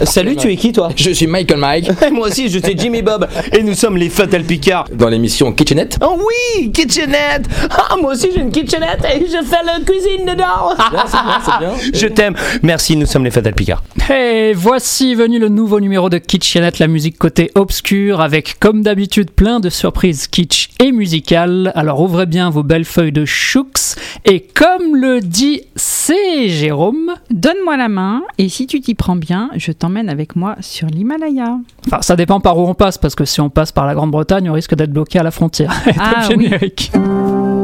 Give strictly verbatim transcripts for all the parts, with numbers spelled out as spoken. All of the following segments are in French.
Salut, tu es qui toi? Je suis Michael Mike. Moi aussi, je suis Jimmy Bob. Et nous sommes les Fatal Picard. Dans l'émission Kitchenette. Oh oui, Kitchenette. Ah, moi aussi j'ai une kitchenette et je fais la cuisine dedans. Bien, c'est bien, c'est bien. Je t'aime. Merci, nous sommes les Fatal Picard. Hey, voici venu le nouveau numéro de Kitchenette, la musique côté obscur, avec comme d'habitude plein de surprises kitsch et musicales. Alors ouvrez bien vos belles feuilles de chouks et comme le dit c'est Jérôme, donne-moi la main et si tu t'y prends bien, je t'emmène avec moi sur l'Himalaya. Enfin, ça dépend par où on passe, parce que si on passe par la Grande-Bretagne, on risque d'être bloqué à la frontière. Ah Top générique. Oui.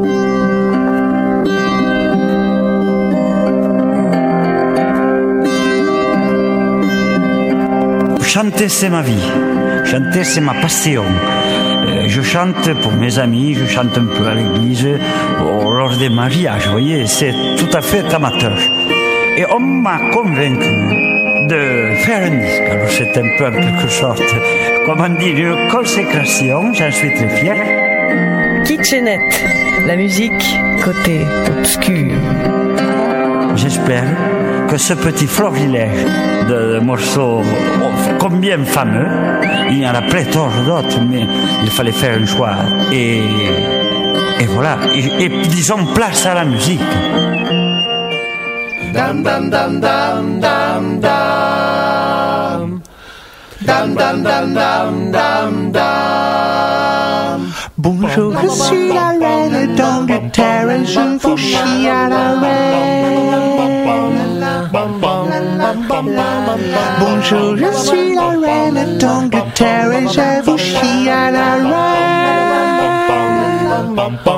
Chanter, c'est ma vie. Chanter, c'est ma passion. Euh, je chante pour mes amis, je chante un peu à l'église, oh, lors des mariages, vous voyez, c'est tout à fait amateur. Et on m'a convaincu de faire un disque. Alors c'est un peu en quelque sorte, comment dire, une consécration, j'en suis très fier. Kitchenette, la musique côté obscur. J'espère que ce petit florilège de morceaux combien fameux, il y en a pléthore d'autres, mais il fallait faire un choix. Et, et voilà, et, et disons place à la musique. Dam dam dam dam dam dam dam dam dam dam dam dam. Bonjour, je suis la reine d'Angleterre et je vous chie à la reine. Bonjour, je suis la reine d'Angleterre et je vous chie à la reine.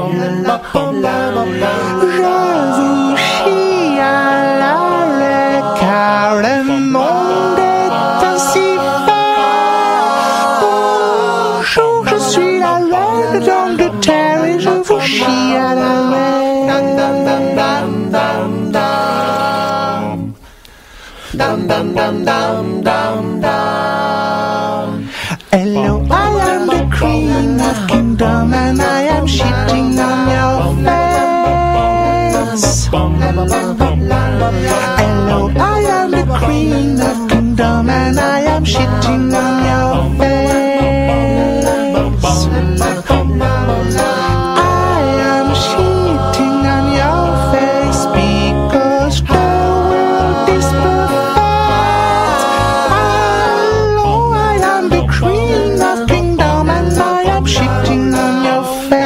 Je vous chie à la reine car le monde est ainsi fait. Bonjour, je suis la reine d'Angleterre et je vous chie à la reine. Dum dum dum dum dum dum. Hello, I am the queen of kingdom and I am shitting on your face. Hello, I am the queen of kingdom and I am shitting on your face. I am shitting on your face because the world is perfect. Hello, I am the queen of kingdom and I am shitting on your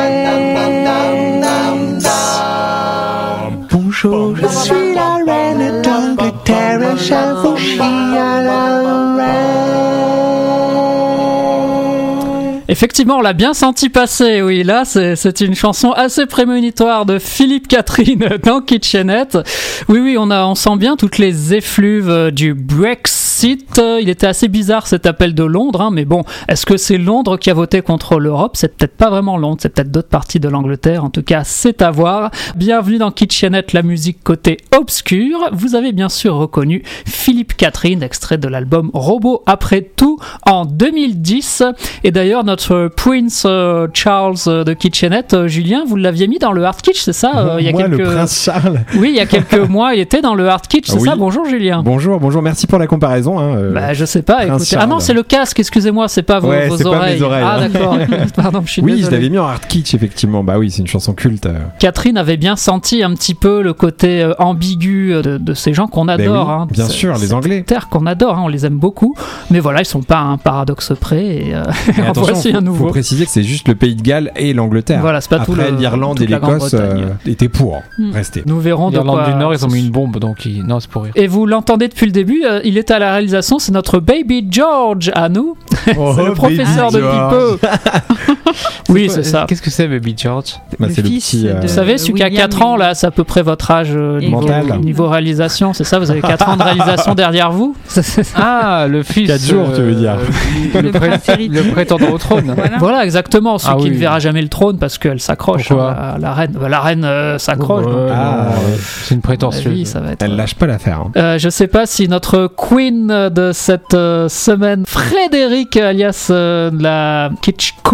face. Bonjour, je suis la reine d'Angleterre et je vous chie à la reine. Effectivement, on l'a bien senti passer, oui, là, c'est, c'est une chanson assez prémonitoire de Philippe Catherine dans Kitchenette. Oui, oui, on, a, on sent bien toutes les effluves du Brexit. Il était assez bizarre cet appel de Londres, hein, mais bon, est-ce que c'est Londres qui a voté contre l'Europe? C'est peut-être pas vraiment Londres, c'est peut-être d'autres parties de l'Angleterre. En tout cas, c'est à voir. Bienvenue dans Kitchenette, la musique côté obscur. Vous avez bien sûr reconnu Philippe Catherine, extrait de l'album Robot après tout en deux mille dix. Et d'ailleurs, notre Prince euh, Charles euh, de Kitchenette, euh, Julien, vous l'aviez mis dans le Hard Kitsch, c'est ça euh, il y a Moi, quelques... le Prince Charles. Oui, il y a quelques mois, il était dans le Hard Kitsch, c'est oui. ça? Bonjour Julien. Bonjour, bonjour, merci pour la comparaison. Hein, euh, bah, je sais pas, écoutez. Ah non, c'est le casque, excusez-moi, c'est pas vos, ouais, vos c'est oreilles. Pas mes oreilles. Ah hein. d'accord, pardon, je suis oui, désolé. je l'avais mis en Hard Kitsch, effectivement. Bah oui, c'est une chanson culte. Catherine avait bien senti un petit peu le côté euh, ambigu de, de ces gens qu'on adore. Oui, hein, bien c'est, sûr, les Anglais. Terre qu'on adore, hein, on les aime beaucoup. Mais voilà, ils sont pas à un paradoxe près. Et, euh, en voici un nouveau. Il faut préciser que c'est juste le Pays de Galles et l'Angleterre. Voilà, c'est pas Après, tout le, l'Irlande et l'Écosse euh, étaient pour hmm. rester. Nous verrons de L'Irlande quoi... du Nord, ils ont mis une bombe, donc ils... non, c'est pour rire. Et vous l'entendez depuis le début, euh, il est à la réalisation, c'est notre Baby George à nous. Oh, c'est le professeur de Pipeau. Oui, c'est ça. Qu'est-ce que c'est, Baby George? Bah, c'est le petit. Euh... Vous savez, celui qui a quatre ans, là, c'est à peu près votre âge euh, niveau, mental. Niveau réalisation, c'est ça? Vous avez quatre ans de réalisation derrière vous? Ah, le fils. quatre jours, euh, tu veux dire. Le, le, pré- le prétendant au trône. Voilà, voilà exactement. Celui ah, qui oui. ne verra jamais le trône parce qu'elle s'accroche. Hein, la, la reine, la reine euh, s'accroche. Ouais, donc, ah, euh, c'est une prétentieuse. Vie, ça va être, elle lâche pas l'affaire. Hein. Euh, je sais pas si notre queen de cette euh, semaine, Frédéric alias euh, la Kitsch Cool, c'est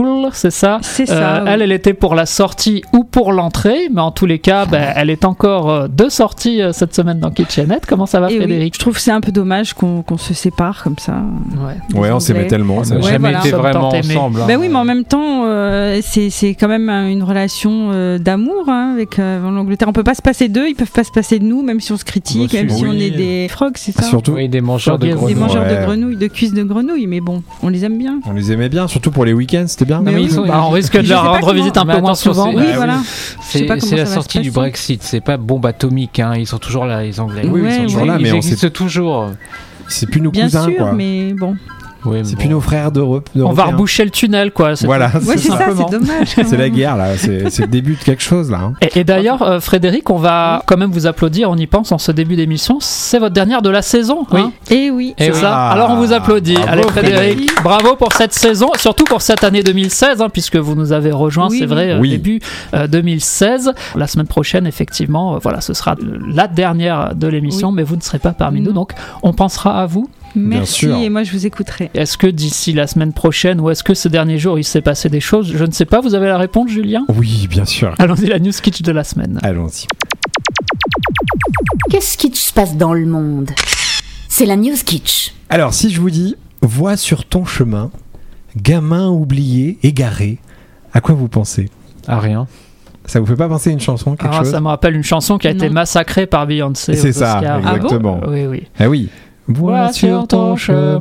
c'est ça. C'est ça. Euh, oui. Elle, elle était pour la sortie ou pour l'entrée, mais en tous les cas, ben, elle est encore euh, de sortie euh, cette semaine dans Kitchenette. Comment ça va, Et Frédéric? oui, je trouve que c'est un peu dommage qu'on qu'on se sépare comme ça. Ouais, Ouais, on s'aimait tellement. On n'a Ouais, jamais voilà. été Sommes vraiment tant aimés. ensemble. hein. Ben oui, mais en même temps, euh, c'est c'est quand même une relation euh, d'amour hein, avec euh, l'Angleterre. On peut pas se passer d'eux, ils peuvent pas se passer de nous, même si on se critique, Bah, même si, si oui. on est des frogs, c'est ça. Surtout, Oui, des mangeurs de Des Des grenouilles. mangeurs Ouais. de grenouilles, de cuisses de grenouilles, mais bon, on les aime bien. on les aimait bien, surtout pour les week-ends, c'était bien. Non, mais oui. ils sont- Bah, on risque de Je leur sais pas rendre comment- visite un Mais peu moins attention, souvent. c'est- Oui, Ah, voilà. Je sais C'est pas comment c'est la ça va sortie se du passer. Brexit, c'est pas bombe atomique, hein. Ils sont toujours là, les Anglais. Oui, ils sont ils toujours là, ils mais on existent toujours. C'est plus nos Bien cousins, sûr, quoi. mais bon. Oui, mais C'est bon. plus nos frères d'Europe. On va d'Européens. reboucher le tunnel, quoi. c'est Voilà, tout. Ouais, c'est ça, simplement. c'est dommage. quand C'est la même. guerre, là. C'est c'est le début de quelque chose, là. hein. Et, et d'ailleurs, euh, Frédéric, on va quand même vous applaudir, on y pense en ce début d'émission. C'est votre dernière de la saison. Oui. hein. Et oui. C'est Eh oui. ça. Ah, Alors on vous applaudit. bravo, Allez Frédéric, Frédéric. bravo pour cette saison, surtout pour cette année deux mille seize, hein, puisque vous nous avez rejoints, Oui, c'est oui. vrai, euh, Oui. début euh, deux mille seize. La semaine prochaine, effectivement, euh, voilà, ce sera la dernière de l'émission, Oui. mais vous ne serez pas parmi Non. nous, donc on pensera à vous. Merci, sûr. et moi je vous écouterai. Est-ce que d'ici la semaine prochaine, ou est-ce que ces derniers jours, il s'est passé des choses? Je ne sais pas, vous avez la réponse, Julien? Oui, bien sûr. Allons-y, la news kitsch de la semaine. Allons-y. Qu'est-ce qui se passe dans le monde? C'est la News Kitsch. Alors, si je vous dis « Vois sur ton chemin, gamin oublié, égaré », à quoi vous pensez? Ah, rien. Ça vous fait pas penser à une chanson, quelque Ah, chose? ça me rappelle une chanson qui a été Non. massacrée par Beyoncé. C'est aux ça, Oscars. exactement. Oui, oui. Ah oui. Vois sur ton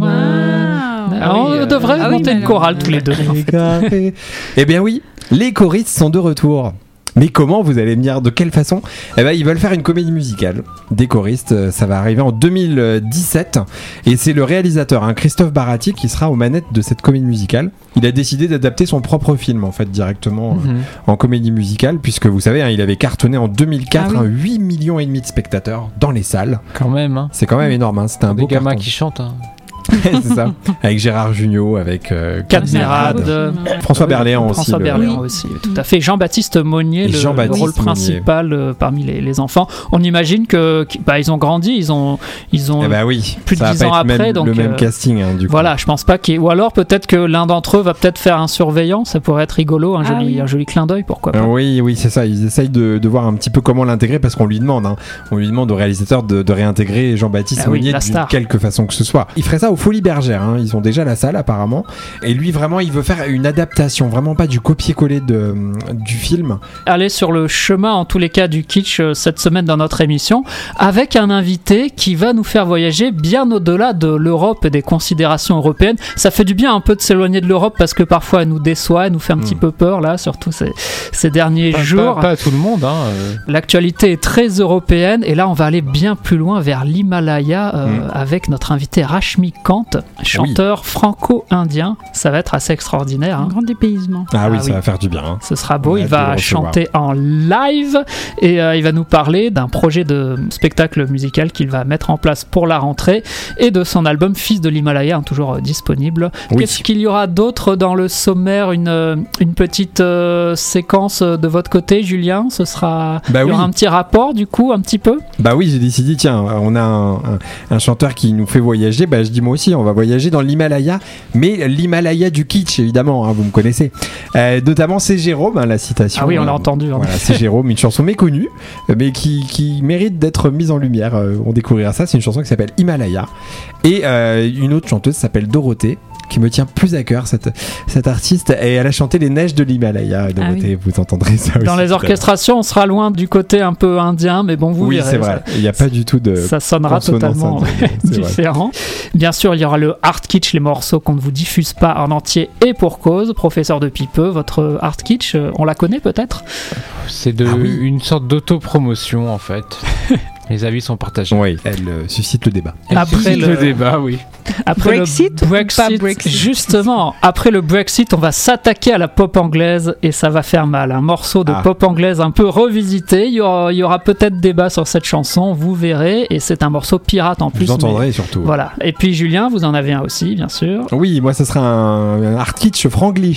chemin. Ah, on oui, euh, devrait ah oui, monter mais une alors- chorale tous les deux. en fait. Égaré. Eh bien oui, les choristes sont de retour. Mais comment, vous allez me dire, de quelle façon? Eh ben, ils veulent faire une comédie musicale des choristes. euh, Ça va arriver en deux mille dix-sept. Et c'est le réalisateur, hein, Christophe Barati, qui sera aux manettes de cette comédie musicale. Il a décidé d'adapter son propre film, en fait, directement euh, Mhm. en comédie musicale, puisque vous savez, hein, il avait cartonné en deux mille quatre Ah oui. hein, huit millions et demi de spectateurs dans les salles. Quand même, hein. C'est quand même énorme, hein, c'était un Des beau gamins carton. qui chantent. Hein. C'est ça. Avec Gérard Jugnot, avec euh, Cadmerade, euh, François Berléand aussi. François le- Berléand aussi, tout à fait. Jean-Baptiste Monnier, Et le, Jean-Baptiste le rôle Monnier. principal euh, parmi les, les enfants. On imagine que qu'ils- bah, ils ont grandi, ils ont ils ont Eh bah oui, plus de ça va dix pas ans être après, même- donc, le même euh, casting, hein, du coup. voilà, je pense pas qu'il y ait- ou alors peut-être que l'un d'entre eux va peut-être faire un surveillant, ça pourrait être rigolo, un Ah joli oui. un joli clin d'œil, pourquoi Euh, pas. oui, oui, c'est ça. Ils essayent de, de voir un petit peu comment l'intégrer parce qu'on lui demande, hein. on lui demande au réalisateur de, de réintégrer Jean-Baptiste Ah oui, Monnier la d'une star. quelque façon que ce soit. Il ferait ça aux Folies Bergères. Hein. Ils ont déjà la salle apparemment. Et lui, vraiment, il veut faire une adaptation, vraiment pas du copier-coller de, du film. Aller sur le chemin en tous les cas du kitsch euh, cette semaine dans notre émission avec un invité qui va nous faire voyager bien au-delà de l'Europe et des considérations européennes. Ça fait du bien un peu de s'éloigner de l'Europe parce que parfois elle nous déçoit, elle nous fait un petit Mm. peu peur là, surtout ces, ces derniers Pas, jours. pas, pas à tout le monde. Hein. euh. L'actualité est très européenne et là on va aller bien plus loin vers l'Himalaya euh, Mm. avec notre invité Rashmi Kant, chanteur franco-indien. Ça va être assez extraordinaire. Un hein. grand dépaysement. Ah, Ah oui, oui. ça va faire du bien. hein. Ce sera beau, On a il hâte de va le recevoir. chanter en live et euh, il va nous parler d'un projet de spectacle musical qu'il va mettre en place pour la rentrée et de son album Fils de l'Himalaya, hein, toujours euh, disponible. Oui. Qu'est-ce qu'il y aura d'autre dans le sommaire? Une, euh, une petite euh, séquence euh, de votre côté, Julien? Ce sera... Bah il y aura oui. un petit rapport du coup, un petit peu? Bah oui, j'ai décidé, tiens, on a un, un- un chanteur qui nous fait voyager. Bah je dis moi aussi, on va voyager dans l'Himalaya, mais l'Himalaya du kitsch, évidemment, hein, vous me connaissez. Euh, notamment, c'est Jérôme, hein, la citation. Ah oui, on l'a Euh, entendu. hein. Voilà, c'est Jérôme, une chanson méconnue, euh, mais qui, qui mérite d'être mise en lumière. Euh, on découvrira ça. C'est une chanson qui s'appelle Himalaya. Et euh, une autre chanteuse s'appelle Dorothée, qui me tient plus à cœur, cette, cette artiste. Et elle a chanté Les Neiges de l'Himalaya. Dorothée, Ah vous entendrez ça aussi. Dans les tout à l'heure. orchestrations, on sera loin du côté un peu indien, mais bon, vous Oui, verrez. c'est vrai. ça- Il n'y a pas du tout de. Ça sonnera consonance totalement indienne, c'est vrai. différent. Bien sûr, il y aura le Art Kitsch, les morceaux qu'on ne vous diffuse pas en entier et pour cause. Professeur de Pipeux, votre Art Kitsch, euh, on la connaît peut-être? C'est de, Ah oui. une sorte d'autopromotion en fait. Les avis sont partagés. Oui, elle euh, suscite le débat. Elle Après suscite le- le débat, oui. Après Brexit le ou Brexit, pas Brexit? justement, après le Brexit, on va s'attaquer à la pop anglaise et ça va faire mal. Un morceau de Ah. pop anglaise un peu revisité. Il y aura, il y aura peut-être débat sur cette chanson, vous verrez. Et c'est un morceau pirate en plus. Vous entendrez mais- surtout. Voilà. Et puis Julien, vous en avez un aussi, bien sûr. Oui, moi, ça sera un, un art kitsch franglish.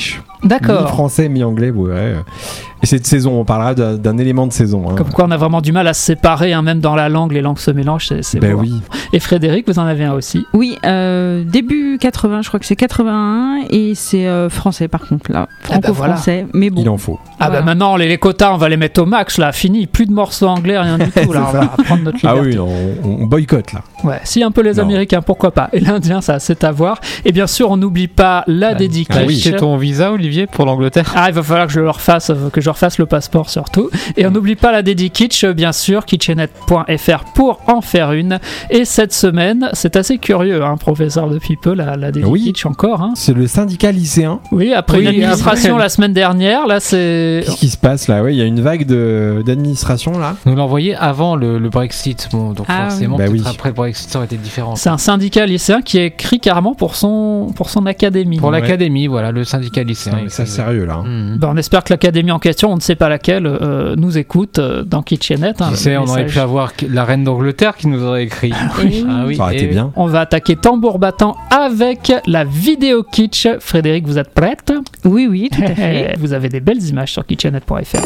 D'accord. Mi-français, mi-anglais, ouais. Et cette saison, on parlera d'un, d'un élément de saison. Hein. Comme quoi, on a vraiment du mal à se séparer, hein, même dans la langue, les langues se mélangent, c'est, c'est ben beau. oui. Et Frédéric, vous en avez un aussi? Oui, euh, début quatre-vingts, je crois que c'est quatre-vingt-un, et c'est euh, français par contre, là. Franco-français, Ah bah voilà. mais bon. Il en faut. Ah Voilà. bah maintenant, les, les quotas, on va les mettre au max, là, fini. Plus de morceaux anglais, rien du tout, là. On va prendre notre liberté. Ah oui, non, on, on boycotte là. Ouais, si un peu les Non. Américains, pourquoi pas. Et l'Indien, ça, c'est à voir. Et bien sûr, on n'oublie pas la dédicace. T'as acheté ton visa, Olivier, pour l'Angleterre? Ah, il va falloir que je le refasse, euh, que je refasse le passeport surtout. Et on n'oublie pas la dédikitsch, bien sûr, kitchenette point f r pour en faire une. Et cette semaine, c'est assez curieux, hein, professeur de Pipe, la, la dédikitsch encore. Hein. C'est le syndicat lycéen. Oui, après Oui, une administration après. la semaine dernière, là c'est... Qu'est-ce qui se passe là? Ouais, il y a une vague de, d'administration là. Nous l'avons envoyé avant le, le Brexit, bon, donc Ah forcément, oui. Bah peut-être oui. après le Brexit, ça aurait été différent. C'est un syndicat lycéen qui est écrit carrément pour son, pour son académie. Pour Ouais. l'académie, voilà, le syndicat lycéen. Non, mais ça, sérieux là. hein. Mhm. Ben, on espère que l'académie en question, on ne sait pas laquelle, euh, nous écoute euh, dans Kitchenette. Hein, Tu le sais, on aurait message. pu avoir la reine d'Angleterre qui nous aurait écrit. oui. Ah oui, Ça aurait et été bien. On va attaquer tambour battant avec la vidéo kitsch. Frédéric, vous êtes prête? Oui, oui, tout à fait. Vous avez des belles images sur kitchenette point f r.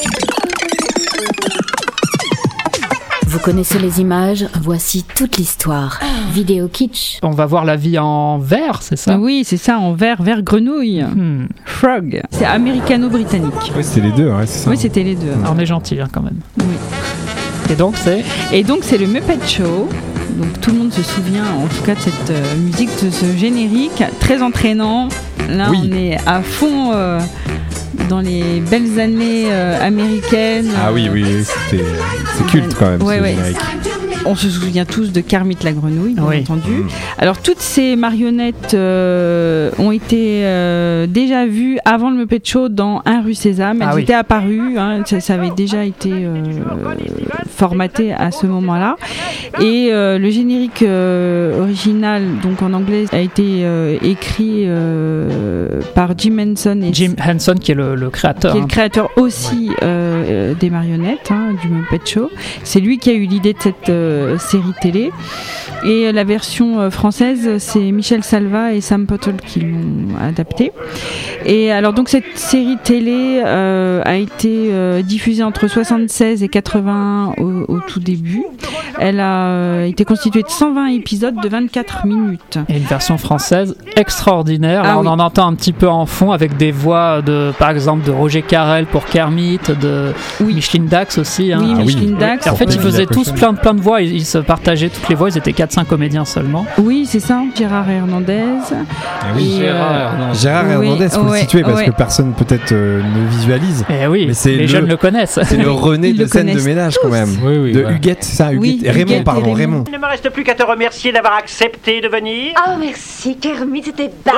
Vous connaissez les images, voici toute l'histoire. Vidéo kitsch. On va voir la vie en vert, c'est ça? Oui, c'est ça, en vert, vert grenouille. Hmm. Frog. C'est américano-britannique. Ouais, c'était les deux, ouais, c'est ça. Oui, c'était les deux. Ah, on est gentil hein, quand même. Oui. Et donc c'est... Et donc c'est le Muppet Show. Donc tout le monde se souvient en tout cas de cette euh, musique, de ce générique très entraînant. Là Oui. on est à fond euh, dans les belles années euh, américaines. Ah oui, oui, oui, c'était, c'est culte quand même. Ouais, ce ouais. générique. On se souvient tous de Kermit la grenouille, bien Oui. entendu. Mm. Alors toutes ces marionnettes euh, ont été euh, déjà vues avant le Muppet Show dans Un rue Sésame. Elles Ah oui. étaient apparues, hein, ça, ça avait déjà été euh, formaté à ce moment-là. Et euh, le générique euh, original, donc en anglais, a été euh, écrit euh, par Jim Henson et Jim Henson qui est le, le créateur. qui est le hein. créateur aussi euh, euh, des marionnettes, hein, du Muppet Show. C'est lui qui a eu l'idée de cette euh, série télé. Et euh, la version euh, française, c'est Michel Salva et Sam Pottle qui l'ont adaptée. Et alors donc cette série télé euh, a été euh, diffusée entre soixante-seize et quatre-vingts au, au tout début. Elle a euh, été constituée de cent vingt épisodes de vingt-quatre minutes. Et une version française extraordinaire. Là, Ah on oui. en entend un petit peu en fond avec des voix de, par exemple, de Roger Carrel pour Kermit, de Oui. Micheline Dax aussi. hein. Oui, Ah oui. Micheline Dax. Et en fait, Ouais. ils faisaient tous plein de, plein de voix. Ils, ils se partageaient toutes les voix. Ils étaient quatre cinq comédiens seulement. Oui, c'est ça, Gérard Hernandez. Ah oui. Et, euh, Gérard, non. Gérard Oui, Hernandez, faut ouais, le situer parce ouais. que personne peut-être euh, ne visualise. Et oui, Mais c'est les le- jeunes le connaissent. C'est le René Ils de le scène de connaissent ménage quand même. Oui, oui, De voilà. Huguette, c'est ça, Huguette. Oui, Raymond, Huguette et pardon, Raymond. Raymond. Il ne me reste plus qu'à te remercier d'avoir accepté de venir. Oh, merci, Kermit, c'était bas.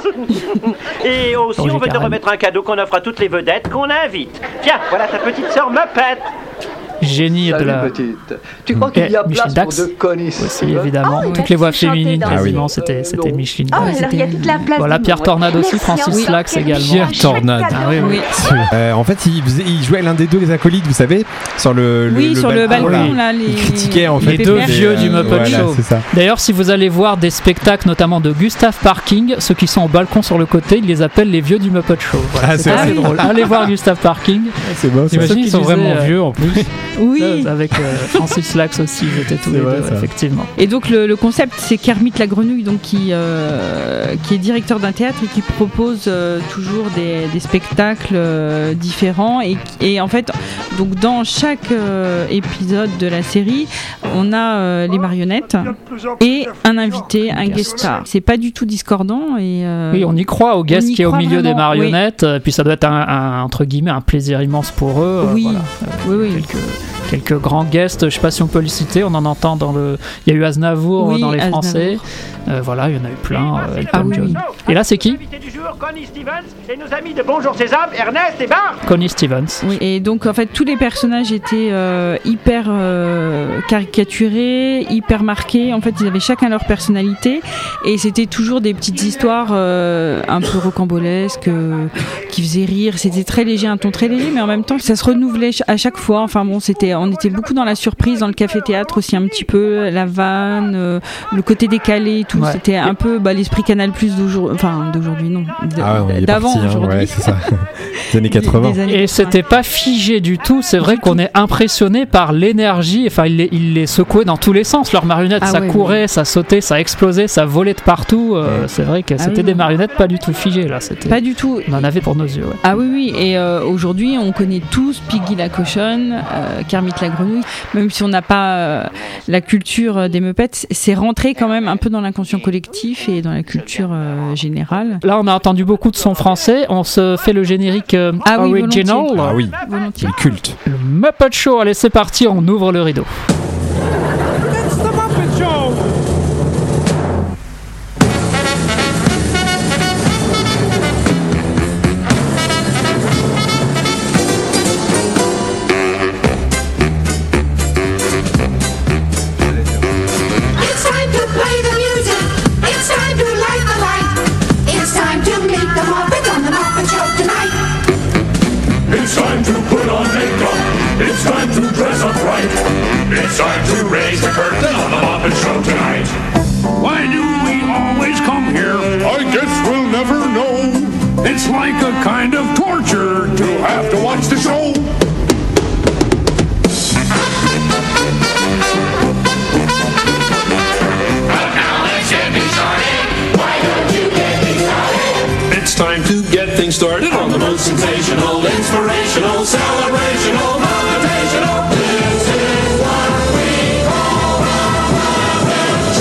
Et aussi, Roger on veut te Carrel. remettre un cadeau qu'on offre à toutes les vedettes qu'on invite. Tiens, voilà ta petite sœur Muppet. Génie de Salut, la... petite. Tu crois qu'il y a Et place Michel pour Dax deux Connie aussi, évidemment. Oh, Toutes les voix elle chantait féminines, dans- quasiment, Ah oui. c'était, c'était Euh, Micheline Oh, Dax. alors il y a toute la place. Voilà, du Pierre monde. Tornade aussi, Merci, Francis encore, Lax Kermit. également. Pierre Tornade. Ah oui, oui. Euh, en fait, il, faisait- il jouait l'un des deux acolytes, vous savez, sur le, le, Oui, sur le balcon, oui. là, les... Il critiquait en fait Les deux pépères. vieux du Muppet voilà, Show. c'est ça. D'ailleurs, si vous allez voir des spectacles, notamment de Gustave Parking, ceux qui sont au balcon sur le côté, ils les appellent les vieux du Muppet Show. Voilà, Ah, c'est c'est assez vrai. drôle. Allez voir Gustave Parking. C'est beau. ça. T'imagines, T'imagines, ils sont qu'ils vraiment disaient, euh, vieux en plus. Oui. Ça, avec euh, Francis Lax aussi, ils étaient tous C'est les vrai, deux, ça. effectivement. Et donc le, le concept, c'est Kermit la grenouille, donc qui euh, qui est directeur d'un théâtre et qui propose euh, toujours des, des spectacles euh, différents et, et en fait donc dans chaque euh, épisode de la série, on a euh, les marionnettes et un invité, un guest star. C'est pas du tout discordant et euh, Oui, on y croit au guest on y qui est au croit milieu des vraiment, marionnettes, euh, puis ça doit être un, un- entre guillemets un plaisir immense pour eux. euh, Oui. voilà. Euh, Oui, oui. Quelques, quelques grands guests, je sais pas si on peut les citer, on en entend dans le... Il y a eu Aznavour Oui, dans les Aznavour. Français, Euh, voilà, il y en a eu plein, euh, Elton Ah oui, John. oui. Et là c'est qui? Invité du jour, Connie Stevens et nos amis de Bonjour Sésame, Ernest et Bart. Connie Stevens. Oui, et donc en fait tous les personnages étaient euh, hyper euh, caricaturés, hyper marqués. En fait, ils avaient chacun leur personnalité et c'était toujours des petites histoires euh, un peu rocambolesques euh, qui faisaient rire. C'était très léger, un ton très léger, mais en même temps ça se renouvelait ch- à chaque fois. Enfin bon, c'était, on était beaucoup dans la surprise, dans le café-théâtre aussi un petit peu, la vanne, euh, le côté décalé et tout. Ouais. C'était un peu bah, l'esprit Canal Plus d'aujourd'hui, enfin d'aujourd'hui non, de- Ah ouais, on est d'avant parti, hein, aujourd'hui. ouais, c'est ça. Des années quatre-vingts. Des années Et c'était pas figé du tout. C'est vrai qu'on est impressionné par l'énergie. Enfin, il les, il les secouait dans tous les sens. Leurs marionnettes, Ah ça ouais, courait, ouais. ça sautait, ça explosait, ça volait de partout. Euh, c'est vrai que Ah c'était oui, des non. marionnettes pas du tout figées là. C'était. Pas du tout. On en avait pour nos yeux. Ouais. Ah oui, oui, et euh, aujourd'hui on connaît tous Piggy la cochonne, euh, Kermit la grenouille, même si on n'a pas euh, la culture des Muppets, c'est rentré quand même un peu dans l'inconscient collectif et dans la culture euh, générale. Là, on a entendu beaucoup de sons français. On se fait le générique euh, Ah oui, original. volontiers. Ah oui, Volontiers. c'est culte. Le Muppet Show. Allez, c'est parti. On ouvre le rideau. It's the Muppet Show! It's time to play the music. It's time to light the light. It's time to meet the Muppets on the Muppet Show tonight. It's time to put on makeup. It's time to dress up right. It's time to raise the curtain on the Muppet Show tonight. Why do we always come here? I guess we'll never know. It's like a kind of torture To have to watch the show. But now let's get me started. Why don't you get me started? It's time to get things started on the most sensational, inspirational, celebrational, motivational. This is what we call the Muppet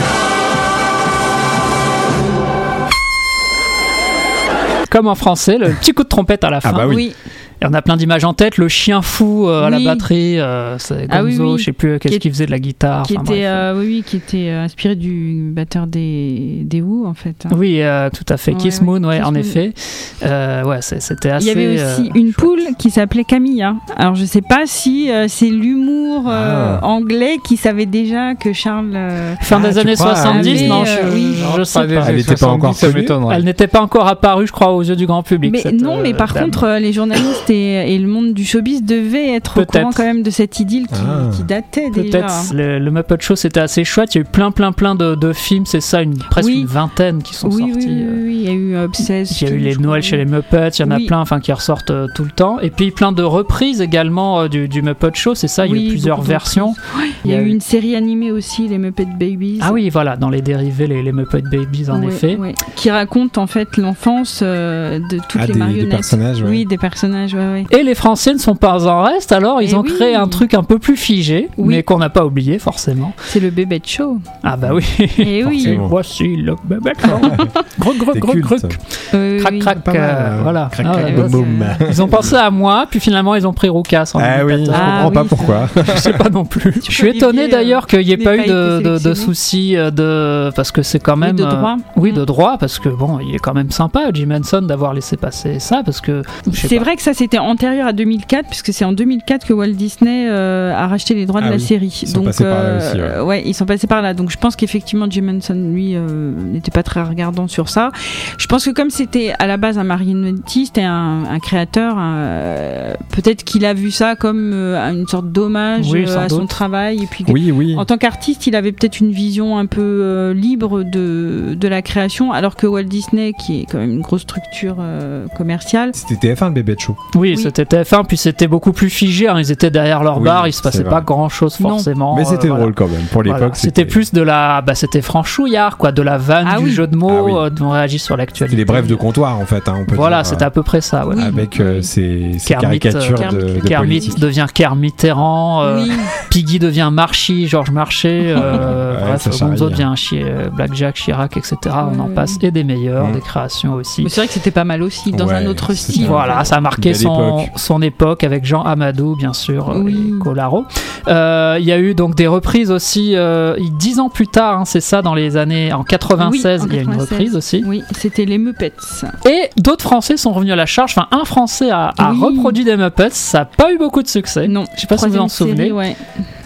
Show. Comme en français, le petit coup de trompette à la fin. Ah bah oui. Et on a plein d'images en tête. Le chien fou euh, à la Oui. batterie, euh, c'est Gonzo, Ah oui, oui. je sais plus qu'est-ce Qui est- qu'il faisait de la guitare. Qui enfin, était, bref. euh, oui, oui, qui était euh, inspiré du batteur des, des Who en fait. hein. Oui, euh, tout à fait. Ouais, Kiss ouais, Moon, ouais, Kiss en Moon. effet. Euh, ouais, c'est- c'était assez. Il y avait aussi euh, une poule qui s'appelait Camilla. Alors je sais pas si euh, c'est l'humour euh, Ah. anglais qui savait déjà que Charles. euh, Fin Ah, des tu années crois, soixante-dix, avait, non, euh, je, oui. je Non, sais pas des pas. années Elle était pas soixante-dix, encore ça connue. m'étonnerait. Elle n'était pas encore apparue, je crois, aux yeux du grand public. Mais cette, non, mais euh, par dame. contre, euh, les journalistes et, et le monde du showbiz devaient être au Peut-être. courant quand même de cette idylle qui, Ah. qui datait déjà. Peut-être. Le, le Muppet Show, c'était assez chouette. Il y a eu plein, plein, plein de, de films. C'est ça, une, presque Oui. une vingtaine qui sont Oui, oui, sortis. oui, euh. oui, il y a eu Obsessed. Il y a eu les je Noël crois. chez les Muppets, il y en a Oui. plein enfin, qui ressortent euh, tout le temps. Et puis plein de reprises également euh, du, du Muppet Show, c'est ça, il y a Oui, eu plusieurs beaucoup de versions. reprises. Il y a eu une série animée aussi, les Muppet Babies. Ah oui, voilà, dans les dérivés, les, les Muppet Babies en Ouais, effet. ouais. Qui raconte en fait l'enfance euh, de toutes Ah, les des- des marionnettes. personnages, ouais. Oui, des personnages, ouais, ouais. Et les Français ne sont pas en reste, alors ils Eh ont oui. créé un truc un peu plus figé, Oui. mais qu'on n'a pas oublié forcément. C'est le Bébé Show. Ah bah oui. Et oui. Et voici le bébé show. Gruc, gruc, C'est gruc, culte. gruc. Euh, Crac, oui. crac, Pas mal, euh, hein. voilà. Crac, Ah crac, ouais, boum, c'est- boum. Ils ont pensé à moi, puis finalement ils ont pris Roucas en Ah oui, je imitateur. Ah comprends pas oui, pourquoi. Je sais pas non plus. Je suis Olivier, étonné d'ailleurs qu'il n'y ait n'ait pas pas eu de, été de- de sélectionné. soucis euh, de parce que c'est quand Oui, même de euh, droit. oui, Mm. de droit parce que bon, il est quand même sympa Jim Henson d'avoir laissé passer ça parce que je sais C'est pas. vrai que ça c'était antérieur à deux mille quatre puisque c'est en deux mille quatre que Walt Disney euh, a racheté les droits Ah de la oui, série. ils sont passés par là aussi, ouais. ouais, ils sont passés par là. Donc je pense qu'effectivement Jim Henson lui euh, n'était pas très regardant sur ça. Je pense que comme c'était à la base un marionnettiste et un, un créateur, euh, peut-être qu'il a vu ça comme euh, une sorte d'hommage Oui, euh, sans à son doute. travail et puis que- Oui, oui. en tant qu'artiste, il avait peut-être une vision un peu euh, libre de, de la création, alors que Walt Disney, qui est quand même une grosse structure euh, commerciale, C'était T F un le Bébé Show. Oui, Oui. c'était T F un, puis c'était beaucoup plus figé. hein, Ils étaient derrière leur Oui, bar, il se passait c'est pas vrai. grand chose Non. forcément. Mais euh, c'était voilà. drôle quand même. Pour l'époque, Voilà. C'était plus de la, bah, c'était franchouillard, quoi, de la vanne, Ah du oui. jeu de mots, Ah oui. euh, on réagit sur l'actualité. C'était les brèves de comptoir en fait. Hein, on peut Voilà, dire, c'était à peu près ça. Ouais. euh, avec euh, ces, ces Kermit, caricatures euh, de, de Kermit politique. devient Kermitterrand, euh, Oui. Piggy devient Marchie, Georges Marchais, euh, Ouais, bref, ça charrie, Gonzo hein. devient Chi- euh, Blackjack, Chirac, et cetera. On en Ouais. passe et des meilleurs, Mm. des créations aussi. mais c'est vrai que c'était pas mal aussi, dans Ouais, un autre c'est style. ça. Voilà, ça a marqué Belle son, époque. son époque avec Jean Amadou, bien sûr, euh, Oui. et Colaro. Euh, Il y a eu donc des reprises aussi, euh, dix ans plus tard, hein, c'est ça, dans les années en quatre-vingt-seize, Oui, en il y a une quatre-vingt-seize. reprise aussi. Oui, c'était les Muppets. Et d'autres Français sont revenus à la charge. Enfin, un Français a, a Oui. reproduit des Muppets. Ça n'a pas eu beaucoup de succès. Non, Je sais pas si vous vous en troisième souvenez. série, ouais.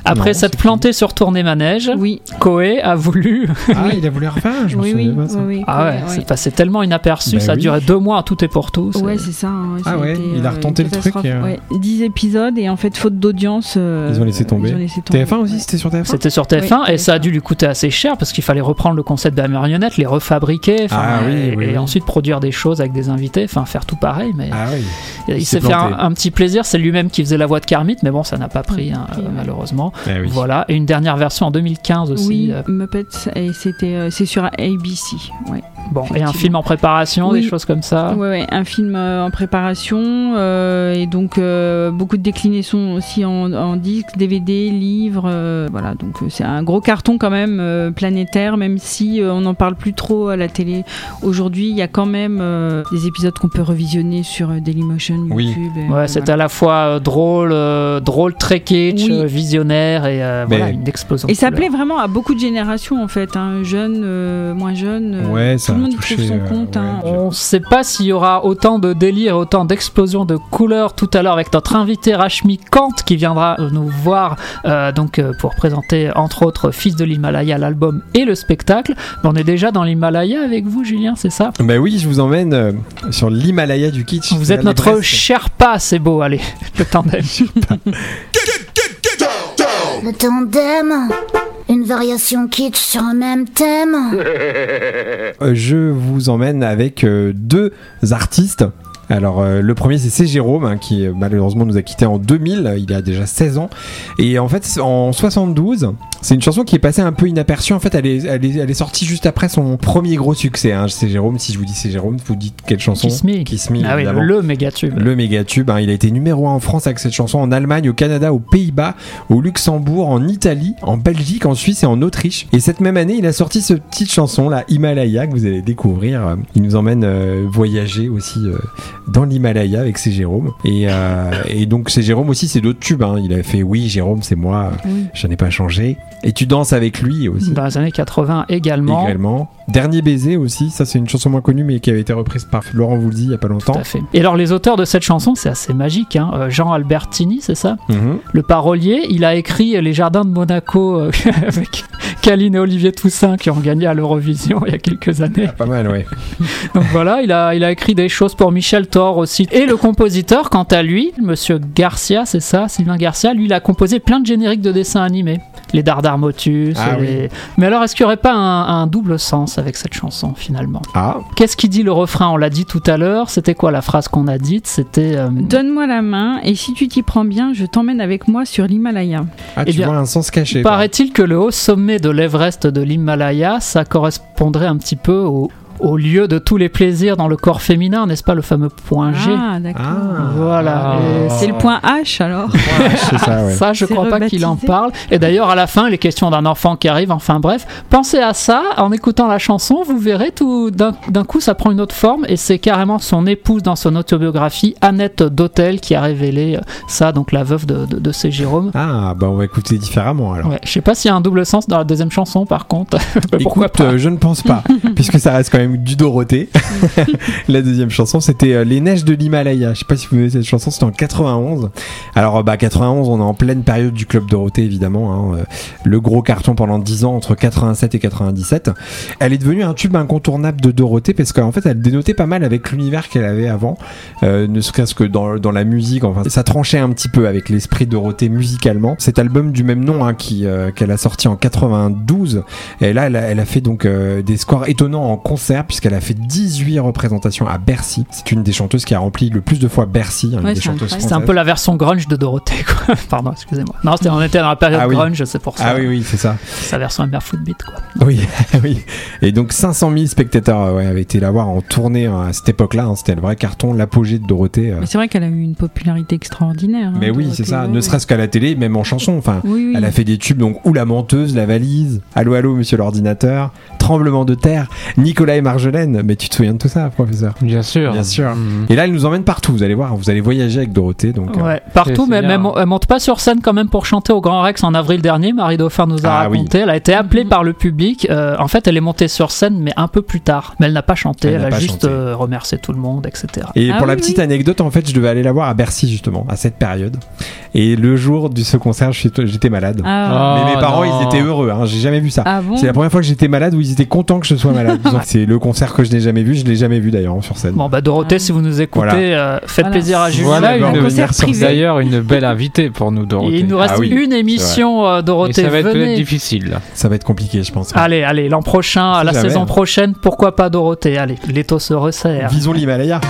Après Non, s'être c'est planté sur Tournée Manège, oui. Koei a voulu. Ah, il a voulu refaire, je me Oui, souviens oui, pas ça. oui, oui, Ah ouais, ouais. c'est passé tellement inaperçu, Bah ça a oui. duré deux mois, tout est pour tout. c'est- Ouais, c'est ça. hein, Ah ça a ouais, été, il a euh, retenté une le truc, catastrophe. et, euh, Ouais, dix épisodes et en fait, faute d'audience. euh, Ils ont laissé tomber. ils ont laissé tomber. T F un aussi, c'était sur T F un. C'était sur T F un Oui, et ça a dû lui coûter assez cher parce qu'il fallait reprendre le concept de la marionnette, les refabriquer, enfin, Ah oui, et, oui, et oui. ensuite produire des choses avec des invités, enfin faire tout pareil. Mais Ah oui. il, il s'est s'est fait un, planté. un petit plaisir, c'est lui-même qui faisait la voix de Kermit, mais bon, ça n'a pas pris hein, Oui, euh, oui. malheureusement. Ah oui. Voilà, et une dernière version en deux mille quinze aussi. Oui, euh, Muppets, et c'était, euh, c'est sur A B C. Ouais. bon, et un effectivement. film en préparation, Oui. des choses comme ça. Ouais, ouais, un film euh, en préparation euh, et donc euh, beaucoup de déclinaisons aussi en, en disque, D V D, livres. euh, voilà, donc euh, c'est un gros carton quand même euh, planétaire, même si euh, on n'en parle plus trop à la télé. Aujourd'hui, il y a quand même euh, des épisodes qu'on peut revisionner sur euh, Dailymotion, Oui. YouTube. et, Ouais, euh, c'était voilà. à la fois euh, drôle, euh, drôle, très kitsch, Oui. euh, visionnaire et euh, Mais- voilà, une explosion. Et de ça couleurs. plaît vraiment à beaucoup de générations en fait, hein, jeunes, euh, moins jeunes. euh, Ouais, ça tout le a monde y touché, trouve son euh, compte. ouais. hein. On ne sait pas s'il y aura autant de délire, autant d'explosions de couleurs tout à l'heure avec notre invité Rashmi Kant qui viendra nous voir euh, donc euh, pour présenter entre autres Fils de l'Himalaya, l'album et le spectacle. Mais on est déjà dans l'Himalaya avec vous, Julien, c'est ça? Bah oui, je vous emmène euh, sur l'Himalaya du kitsch. Vous C'est êtes à notre l'Everest. Sherpa, c'est beau, allez, le tandem. Le tandem, une variation kitsch sur un même thème. Euh, Je vous emmène avec euh, deux artistes. Alors euh, le premier c'est C. Jérôme hein, qui euh, malheureusement nous a quitté en deux mille, il a déjà seize ans et en fait en soixante-douze c'est une chanson qui est passée un peu inaperçue en fait elle est, elle est, elle est sortie juste après son premier gros succès hein. C. Jérôme, si je vous dis C. Jérôme vous dites quelle chanson? Kiss Me. Kiss Me, Ah oui, évidemment. le méga tube. Le méga tube, hein. Il a été numéro un en France avec cette chanson, en Allemagne, au Canada, aux Pays-Bas, au Luxembourg, en Italie, en Belgique, en Suisse et en Autriche. Et cette même année, il a sorti cette petite chanson, la Himalaya, que vous allez découvrir. Il nous emmène euh, voyager aussi euh, dans l'Himalaya avec C. Jérôme. Et, euh, et donc C. Jérôme aussi, c'est d'autres tubes. Hein. Il a fait Oui, Jérôme, c'est moi, Oui. je n'ai pas changé. Et tu danses avec lui aussi. Dans les années quatre-vingts également. Également. Dernier baiser aussi, ça c'est une chanson moins connue mais qui avait été reprise par Laurent Voulzy il y a pas longtemps. Tout à fait. Et alors les auteurs de cette chanson, c'est assez magique. Hein. Euh, Jean Albertini, c'est ça? Mhm. Le parolier, il a écrit Les Jardins de Monaco euh, avec Caline et Olivier Toussaint qui ont gagné à l'Eurovision il y a quelques années. Pas mal, ouais. Donc voilà, il a, il a écrit des choses pour Michel Thor aussi. Et le compositeur, quant à lui, Monsieur Garcia, c'est ça, Sylvain Garcia, lui il a composé plein de génériques de dessins animés. Les Dardar Motus. Ah les... oui. Mais alors, est-ce qu'il n'y aurait pas un, un double sens avec cette chanson finalement? Ah, Qu'est-ce qui dit le refrain? On l'a dit tout à l'heure. C'était quoi la phrase qu'on a dite? C'était. euh, Donne-moi la main et si tu t'y prends bien, je t'emmène avec moi sur l'Himalaya. ah Eh tu bien, vois un sens caché. quoi. Paraît-il que le haut sommet de l'Everest de l'Himalaya, ça correspondrait un petit peu au, au lieu de tous les plaisirs dans le corps féminin, n'est-ce pas, le fameux point G? Ah, d'accord. Ah. Voilà. Et C'est le point H alors. C'est ça, ouais. Ça, je C'est crois pas qu'il en rebaptisé. parle. Et d'ailleurs, à la fin, il est question d'un enfant qui arrive. Enfin bref, pensez à ça en écoutant la chanson. Vous verrez, tout d'un, d'un coup, ça prend une autre forme. Et c'est carrément son épouse dans son autobiographie, Annette Dautel, qui a révélé euh, ça, donc la veuve de, de, de C. Jérôme. Ah, bah on va écouter différemment alors. Ouais, je sais pas s'il y a un double sens dans la deuxième chanson, par contre. Mais pourquoi Écoute, pas euh, je ne pense pas, puisque ça reste quand même du Dorothée. La deuxième chanson, c'était euh, Les Neiges de l'Himalaya. Je sais pas si vous connaissez cette chanson, c'était en quatre-vingt-onze. Alors, euh, bah, quatre-vingt-onze, on est en pleine période du Club Dorothée, évidemment. Hein, euh, le gros carton pendant dix ans, entre quatre-vingt-sept et quatre-vingt-dix-sept. Elle est devenue un tube incontournable de Dorothée, parce qu'en fait, elle dénotait pas mal avec l'univers qu'elle avait avant. Euh, ne serait-ce que dans, dans la musique, enfin, ça tranchait un petit peu avec l'esprit de Dorothée musicalement. Cet album du même nom, hein, qui, euh, qu'elle a sorti en quatre-vingt-douze, et là, elle a, elle a fait donc euh, des scores étonnants en concert, puisqu'elle a fait dix-huit représentations à Bercy. C'est une des chanteuses qui a rempli le plus de fois Bercy, hein, Ouais, une des c'est chanteuses incroyable. C'était un françaises. peu la version grunge de Dorothée, quoi. Pardon, excusez-moi. Non, c'était, on était dans la période Ah oui. grunge, c'est pour ça. Ah oui, oui, c'est ça. Sa version Hammer Footbeat, quoi. Oui, oui. Et donc cinq cent mille spectateurs euh, ouais, avaient été la voir en tournée hein, à cette époque-là. Hein, c'était le vrai carton, l'apogée de Dorothée. euh. Mais c'est vrai qu'elle a eu une popularité extraordinaire. hein, Mais oui, Dorothée, c'est ça. ouais, Ne ouais. serait-ce qu'à la télé, même en chanson. Enfin, Oui, oui. elle a fait des tubes donc Ou la menteuse, La valise, Allô allô Monsieur l'ordinateur, Tremblement de terre, Nicolas et Marjolaine. Mais tu te souviens de tout ça, professeur? Bien sûr. Bien sûr. Mmh. Et là, elle nous emmène partout. Vous allez voir, vous allez voyager avec Dorothée. Donc, euh, Ouais, partout, c'est mais bien. même, elle monte pas sur scène quand même pour chanter au Grand Rex en avril dernier. Marie Dauphin nous a Ah, raconté. Elle a été appelée par le public. Euh, en fait, elle est montée sur scène, mais un peu plus tard. Mais elle n'a pas chanté. Elle Elle, n'a a pas juste chanté. euh, remercié tout le monde, et cetera. Et Ah pour la oui, petite oui. anecdote, en fait, je devais aller la voir à Bercy justement à cette période. Et le jour de ce concert, je suis- j'étais malade. Ah. Mais mes Oh, parents, non. ils étaient heureux. Hein. J'ai jamais vu ça. Ah bon C'est la première fois que j'étais malade où ils étaient contents que je sois malade. Donc, c'est le concert que je n'ai jamais vu. Je l'ai jamais vu d'ailleurs sur scène. Bon, bah Dorothée, Ah. si vous nous écoutez, Voilà. euh, faites Voilà. plaisir à Julie. Voilà, d'accord. une, Un concert privé. d'ailleurs une belle invitée pour nous, Dorothée. Et il nous reste Ah oui, une émission, euh, Et Dorothée. ça va être venez. peut-être difficile. là. Ça va être compliqué, je pense. Allez, allez, l'an prochain, à la jamais, saison hein. prochaine, pourquoi pas Dorothée? Allez, l'étau se resserre. Visons l'Himalaya.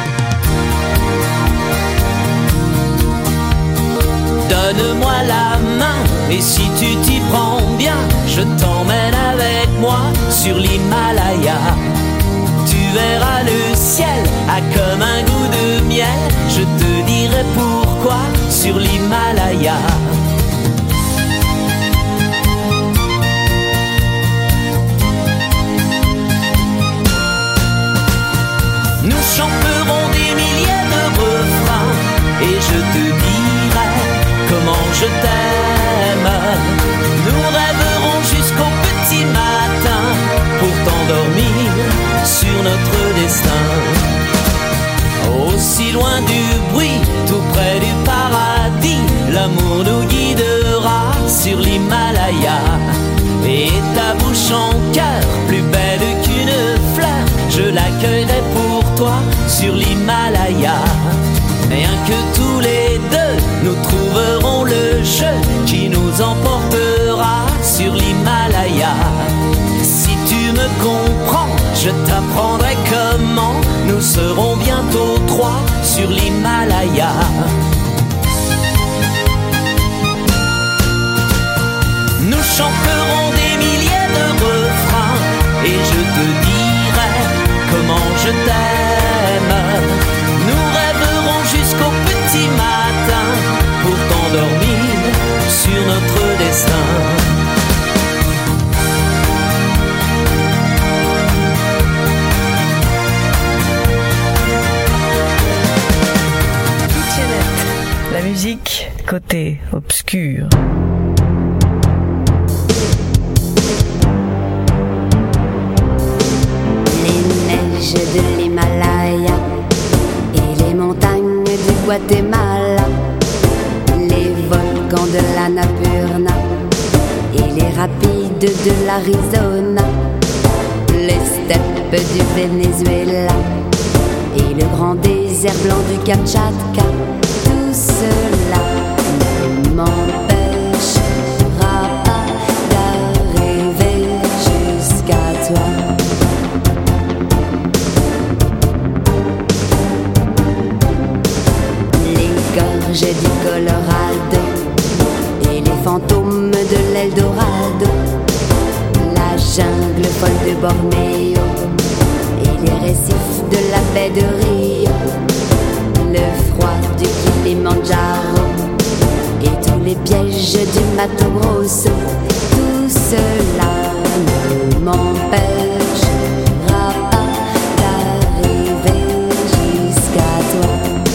Donne-moi la main, et si tu t'y prends bien, je t'emmène avec moi sur l'Himalaya. Tu verras le ciel a comme un goût de miel, je te dirai pourquoi sur l'Himalaya. Nous chanterons des milliers de refrains, et je te dirai comment je t'aime. Nous rêverons jusqu'au petit matin pour t'endormir sur notre destin. Aussi loin du bruit, tout près du paradis, l'amour nous guidera sur l'Himalaya. Et ta bouche en cœur, plus belle qu'une fleur, je l'accueillerai pour toi sur l'Himalaya. Rien que tous les deux, nous trouverons le jeu qui nous emportera sur l'Himalaya. Si tu me comprends, je t'apprendrai comment nous serons bientôt trois sur l'Himalaya. Nous chanterons des milliers de refrains, et je te dirai comment je t'aime. Nous rêverons jusqu'au petit matin pour t'endormir sur notre destin. Kitchenette, la musique côté obscur. Les neiges de l'Himalaya et les montagnes du Guatemala, les volcans de l'Annapurna et les rapides de l'Arizona, les steppes du Venezuela et le grand désert blanc du Kamtchatka, tout cela ne m'empêchera pas d'arriver jusqu'à toi. Les gorges du Colorado et les fantômes de l'Eldorado, la jungle folle de Bornéo et les récifs de la baie de Rio, le froid du Kilimanjaro et tous les pièges du Mato Grosso, tout cela ne m'empêchera pas d'arriver jusqu'à toi.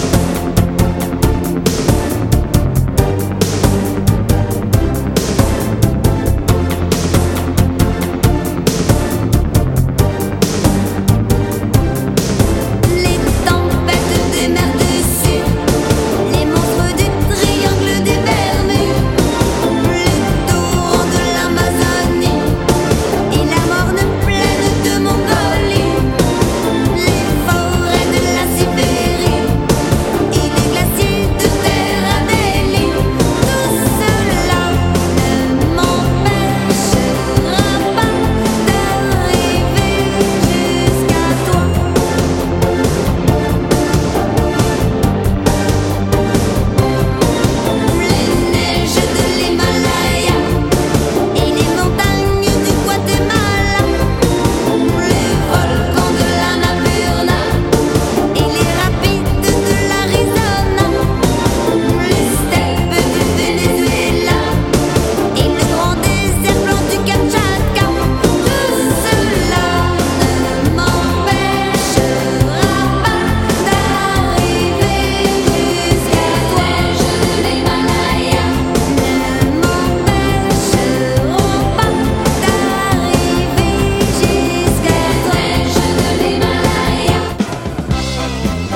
Les tempêtes des mers du Sud, les monstres du triangle des Bermudes, le torrent de l'Amazonie et la morne plaine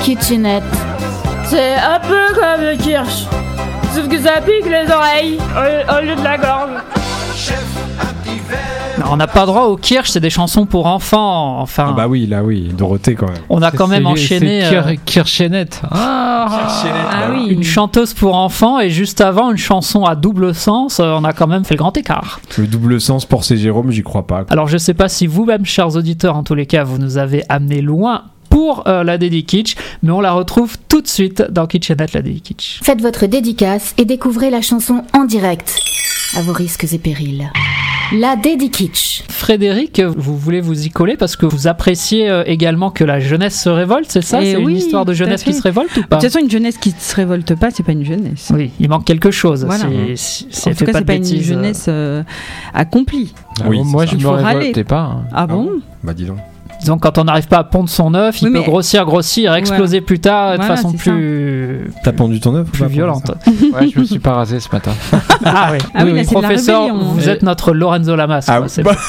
Kitchenette. C'est un peu comme le kirsch, sauf que ça pique les oreilles au, au lieu de la gorge. On n'a pas droit au kirsch, c'est des chansons pour enfants. Enfin, Ah bah oui, là oui, Dorothée quand même. on a quand même C'est- enchaîné c'est euh, Kir- Kirchenette. Ah, Ah oui. une chanteuse pour enfants et juste avant une chanson à double sens. euh, On a quand même fait le grand écart. Le double sens pour ces Jérôme, j'y crois pas. Alors je sais pas si vous-même, chers auditeurs, en tous les cas, vous nous avez amené loin pour euh, la Dédi Kitsch, mais on la retrouve tout de suite dans Kitchenette, la Dédi Kitsch. Faites votre dédicace et découvrez la chanson en direct, à vos risques et périls. La Dédi Kitsch. Frédéric, vous voulez vous y coller parce que vous appréciez euh, également que la jeunesse se révolte, c'est ça? Et C'est oui, une histoire de tout à jeunesse qui fait. se révolte ou De pas? toute façon, une jeunesse qui ne se révolte pas, c'est pas une jeunesse. Oui, il manque quelque chose. Voilà. C'est- Si, si En elle tout fait cas, pas c'est de pas une bêtises, euh, jeunesse euh, accomplie. Oui, moi, c'est je Il me faut râler. révoltais pas. hein. Ah bon? Bah dis donc. Disons, quand on n'arrive pas à pondre son œuf, il Oui, peut mais- grossir, grossir, exploser plus tard de Voilà, façon c'est ça. plus, T'as pendu ton œuf ou plus pas pour violente. Ouais, je me suis pas rasé ce matin. Ah oui, Ah oui, là, c'est de la professeur, rébellion. vous Euh, êtes notre Lorenzo Lamas. Ah quoi, oui, c'est bah-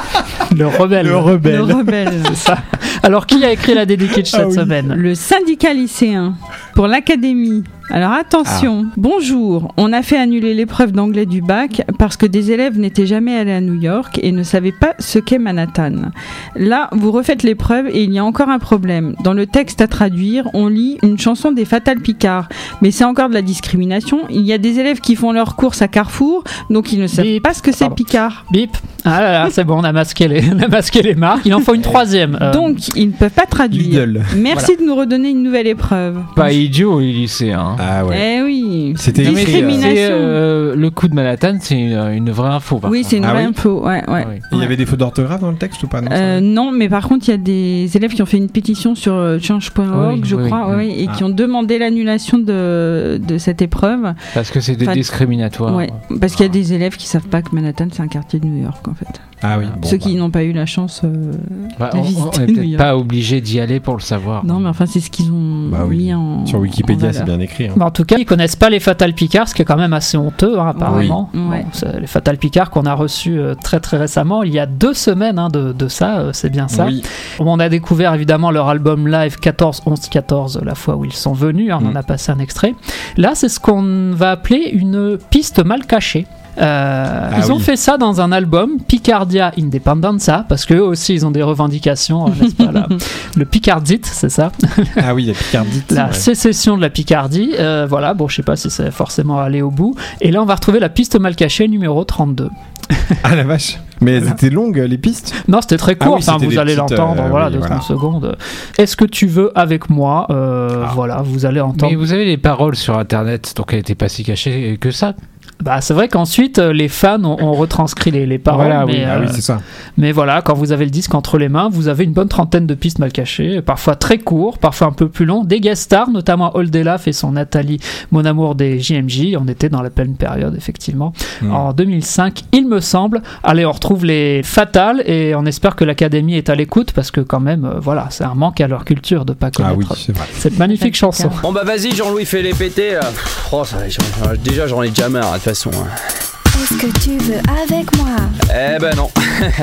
le rebelle. Le rebelle. Le rebelle. C'est ça. Alors, qui a écrit la dédicace cette Ah oui. semaine? Le syndicat lycéen pour l'académie. Alors attention, Ah. bonjour, on a fait annuler l'épreuve d'anglais du bac parce que des élèves n'étaient jamais allés à New York et ne savaient pas ce qu'est Manhattan. Là, vous refaites l'épreuve et il y a encore un problème. Dans le texte à traduire, on lit une chanson des Fatal Picard, mais c'est encore de la discrimination. Il y a des élèves qui font leurs courses à Carrefour, donc ils ne savent Bip. pas ce que c'est Pardon. Picard. Bip. Ah là là, c'est bon, on a masqué les, on a masqué les marques. Il en faut une troisième. Euh, Donc, ils ne peuvent pas traduire. Lidl. Merci de nous redonner une nouvelle épreuve. Pas idiot, les lycéens. Ah ouais. Eh oui. C'était écrit, discrimination. C'est, euh, le coup de Manhattan, c'est une, une vraie info. par Oui, contre. c'est une Ah vraie oui info. Ouais, ouais. Ah oui. Il y avait des fautes d'orthographe dans le texte ou pas? Non, ça Euh, va. non, mais par contre, il y a des élèves qui ont fait une pétition sur euh, change point org, Oui, je oui, crois, oui. ouais, et Ah. qui ont demandé l'annulation de, de cette épreuve. Parce que c'était Enfin, discriminatoire. Ouais, parce qu'il y a des élèves qui savent pas que Manhattan c'est un quartier de New York en fait. Ah oui. Bon, Ceux bah. qui n'ont pas eu la chance euh, Bah, de on- visiter on est New peut-être York. pas obligé d'y aller pour le savoir. Non, mais enfin, c'est ce qu'ils ont Bah oui. mis en. Sur Wikipédia, en c'est valeur. bien écrit. hein. Mais en tout cas, ils connaissent pas les Fatal Picard, ce qui est quand même assez honteux, hein, apparemment. Oui. Ouais. Bon, c'est les Fatal Picard qu'on a reçus euh, très très récemment, il y a deux semaines hein, de, de ça, euh, c'est bien ça. Oui. On a découvert évidemment leur album live quatorze onze quatorze, la fois où ils sont venus, hein, on en Mm. a passé un extrait. Là, c'est ce qu'on va appeler une piste mal cachée. Euh, ils ont oui. fait ça dans un album Picardia Independenza parce qu'eux aussi ils ont des revendications, euh, n'est-ce pas, là. Le Picardite, c'est ça. Ah oui, la Picardie. La ouais. sécession de la Picardie, euh, voilà, bon je sais pas si c'est forcément allé au bout. Et là on va retrouver la piste mal cachée numéro trente-deux. Ah la vache. Mais elles étaient longues les pistes. Non, c'était très Ah court, oui, enfin c'était vous des allez petites, l'entendre, euh, voilà, oui, deux voilà. trente secondes. Est-ce que tu veux avec moi euh, Ah. Voilà, vous allez entendre. Mais vous avez les paroles sur internet, donc elle était pas si cachée que ça. Bah, c'est vrai qu'ensuite euh, les fans ont, ont retranscrit les, les paroles, Voilà, mais, oui. euh, Ah oui, c'est ça. mais voilà, quand vous avez le disque entre les mains, vous avez une bonne trentaine de pistes mal cachées, parfois très courts, parfois un peu plus longs, des guest stars, notamment Oldelaf et son Nathalie, mon amour des J M J, on était dans la pleine période effectivement, Mm. en deux mille cinq il me semble. Allez, on retrouve les Fatales et on espère que l'Académie est à l'écoute parce que quand même, euh, voilà, c'est un manque à leur culture de pas Ah connaître oui, c'est vrai. cette magnifique chanson. Bon bah vas-y Jean-Louis, fais les péter là. Pff, Oh, ça, j'en- déjà j'en ai déjà marre de toute façon. hein. Est-ce que tu veux avec moi? Eh ben non.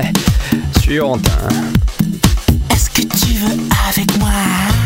Suivante. hein. Est-ce que tu veux avec moi?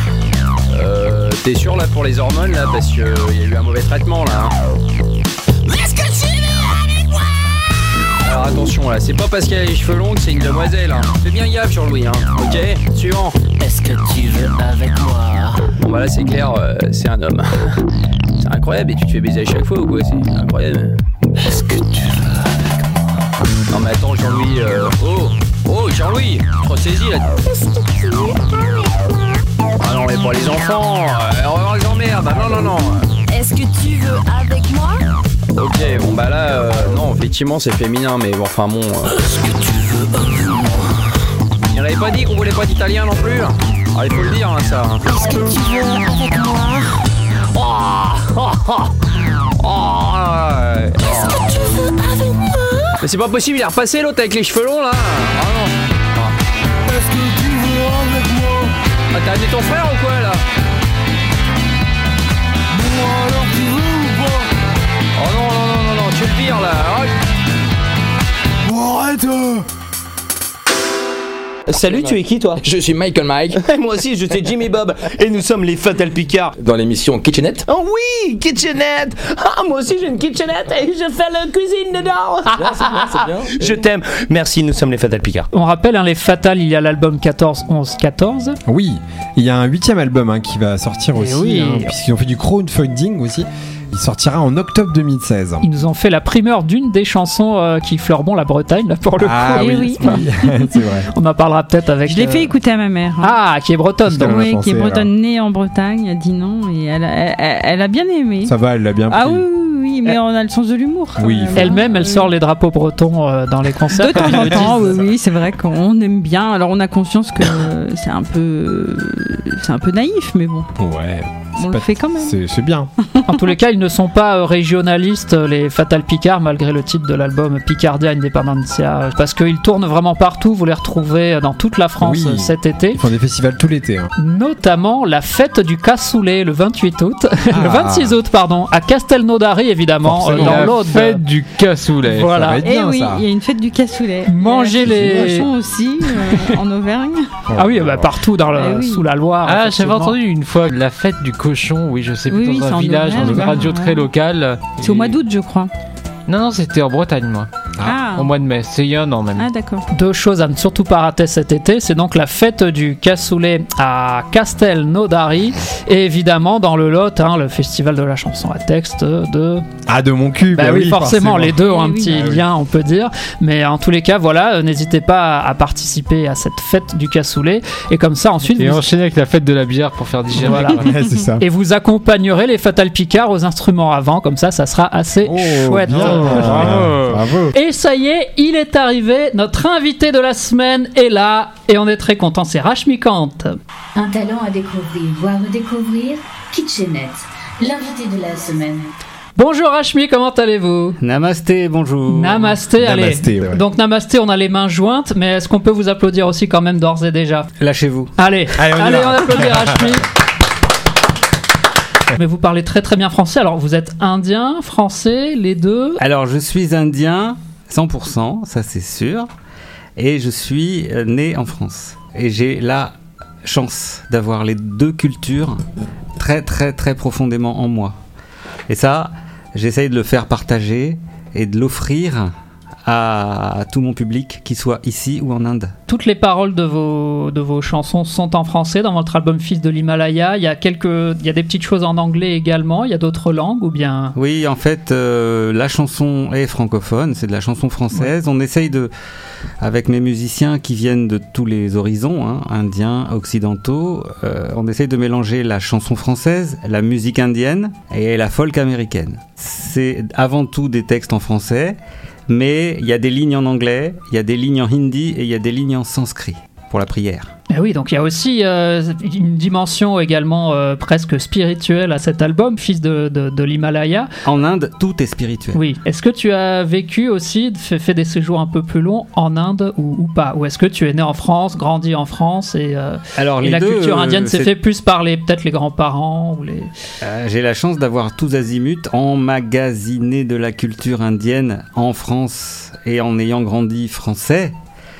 Euh, T'es sûr là pour les hormones là parce qu'il y a eu un mauvais traitement là. hein. Est-ce que tu veux avec moi? Alors attention là, c'est pas parce qu'elle a les cheveux longs que c'est une demoiselle. Hein. Fais bien gaffe Jean-Louis. Hein. Ok, suivant. Est-ce que tu veux avec moi? Bon bah là c'est clair, euh, c'est un homme. C'est incroyable et tu te fais baiser à chaque fois ou quoi? C'est incroyable. Est-ce que tu veux avec moi? Non mais attends Jean-Louis, euh... oh Oh Jean-Louis, je ressaisis là. Est-ce que tu veux avec moi? Ah non mais pas les enfants, euh, on va voir les emmerdes, bah non non non. Est-ce que tu veux avec moi? Ok, bon bah là, euh, non effectivement c'est féminin mais bon, enfin bon... Euh... Est-ce que tu veux avec moi? Il n'avait pas dit qu'on voulait pas d'italien non plus. Ah il faut le dire hein, ça. hein. Est-ce que tu veux avec moi? Oh, oh, oh, oh, euh, Est-ce que tu veux avec moi? Mais c'est pas possible, il est repassé l'autre avec les cheveux longs là. Ah non. Ah. Est-ce que tu veux avec moi? Ah t'as amené ton frère ou quoi là? Bon alors tu veux ou pas? Oh non non non non non, tu le vires là. Ah, Bon arrête! Salut, tu es qui toi? Je suis Michael Mike. Moi aussi, je suis Jimmy Bob. Et nous sommes les Fatal Picard. Dans l'émission Kitchenette. Oh oui, kitchenette. Ah, moi aussi j'ai une kitchenette et je fais la cuisine dedans. C'est bien, c'est bien, c'est bien. Je t'aime. Merci, nous sommes les Fatal Picard. On rappelle, hein, les Fatales, il y a l'album quatorze, onze, quatorze. Oui, il y a un huitième album hein, qui va sortir Et aussi, oui. hein, puisqu'ils ont fait du crowdfunding aussi. Il sortira en octobre deux mille seize. Ils nous ont fait la primeur d'une des chansons euh, qui fleurent bon la Bretagne, là, pour le Ah coup. oui, oui. oui. C'est vrai. On en parlera peut-être avec. Je l'ai euh, fait écouter à ma mère. hein. Ah, qui est bretonne. Parce donc. qu'elle- Oui, français, qui est bretonne, alors. née en Bretagne, elle dit non et elle a, elle, elle- elle a bien aimé. Ça va, elle l'a bien pris. Ah oui, oui, oui, mais on a le sens de l'humour. quand Oui, même, il faut- hein. Elle-même, elle sort les drapeaux bretons euh, dans les concerts. De temps comme en ils le temps, disent. oui, oui, c'est vrai qu'on aime bien. Alors on a conscience que c'est un peu, c'est un peu naïf, mais bon, Ouais. on c'est le pas- fait quand même. C'est c'est bien. En tous les cas, ils ne sont pas euh, régionalistes, euh, les Fatal Picard, malgré le titre de l'album Picardia Independencia, euh, parce qu'ils tournent vraiment partout. Vous les retrouvez euh, dans toute la France Oui. euh, cet été. Ils font des festivals tout l'été. hein. Notamment la fête du cassoulet le vingt-huit août, le Ah. vingt-six aut pardon, à Castelnaudary évidemment, euh, Forcément. dans La l'Aude. fête du cassoulet. Voilà. Ça va être Et bien, oui, ça. il y a une fête du cassoulet. Manger Il y a la fête les- du cochon aussi euh, en Auvergne. Ah oui, bah, partout dans le, Eh oui. sous la Loire. Ah, j'avais effectivement. entendu une fois la fête du cochon, oui, je sais plus, Oui, oui, dans c'est un en village, dans Auvergne, une radio ouais. très locale. C'est au mois d'août, je crois. Non, non, c'était en Bretagne, moi. Ah, Au mois de mai, c'est il y a un an même. ah d'accord. Deux choses à ne surtout pas rater cet été, c'est donc la fête du cassoulet à Castelnaudary et évidemment dans le Lot, hein, le festival de la chanson à texte de... Ah, de mon cul. Bah, bah oui, forcément, les deux ont Eh un oui. petit Ah oui. lien, on peut dire. Mais en tous les cas, voilà, euh, n'hésitez pas à, à participer à cette fête du cassoulet. Et comme ça, ensuite, Et vous, enchaîner avec la fête de la bière pour faire digérer. Voilà. quoi. Ouais, c'est ça. et vous accompagnerez les Fatal Picard aux instruments avant. Comme ça, ça sera assez Oh, chouette. bien. Bravo. Bravo. Et ça y est, il est arrivé. Notre invité de la semaine est là. Et on est très content, c'est Rashmikant. Un talent à découvrir, voire redécouvrir, Kitchenette, l'invité de la semaine. Bonjour Rashmi, comment allez-vous? Namasté, bonjour. Namasté, allez. Namasté, ouais. Donc Namasté, on a les mains jointes, mais est-ce qu'on peut vous applaudir aussi quand même d'ores et déjà? Lâchez-vous. Allez, Allez, on y allez, va. on applaudit Rashmi. Mais vous parlez très très bien français, alors vous êtes indien, français, les deux? Alors, je suis indien, cent pour cent, ça c'est sûr. Et je suis euh, né en France. Et j'ai la chance d'avoir les deux cultures très très très profondément en moi. Et ça, j'essaye de le faire partager et de l'offrir à tout mon public, qu'il soit ici ou en Inde. Toutes les paroles de vos, de vos chansons sont en français dans votre album Fils de l'Himalaya. Il y a quelques, il y a des petites choses en anglais également. Il y a d'autres langues ou bien? Oui, en fait, euh, la chanson est francophone, c'est de la chanson française. On essaye de, avec mes musiciens qui viennent de tous les horizons, hein, indiens, occidentaux, euh, on essaye de mélanger la chanson française, la musique indienne et la folk américaine. C'est avant tout des textes en français, mais il y a des lignes en anglais, il y a des lignes en hindi et il y a des lignes en sanskrit pour la prière. Eh oui, donc il y a aussi euh, une dimension également euh, presque spirituelle à cet album, Fils de, de, de l'Himalaya. En Inde, tout est spirituel. Oui. Est-ce que tu as vécu aussi, fait, fait des séjours un peu plus longs en Inde ou, ou pas? Ou est-ce que tu es né en France, grandi en France et, euh, Alors, et les la deux, culture indienne euh, s'est c'est- fait plus par les, peut-être les grands-parents ou les... Euh, j'ai la chance d'avoir tous azimuts emmagasiné de la culture indienne en France et en ayant grandi français,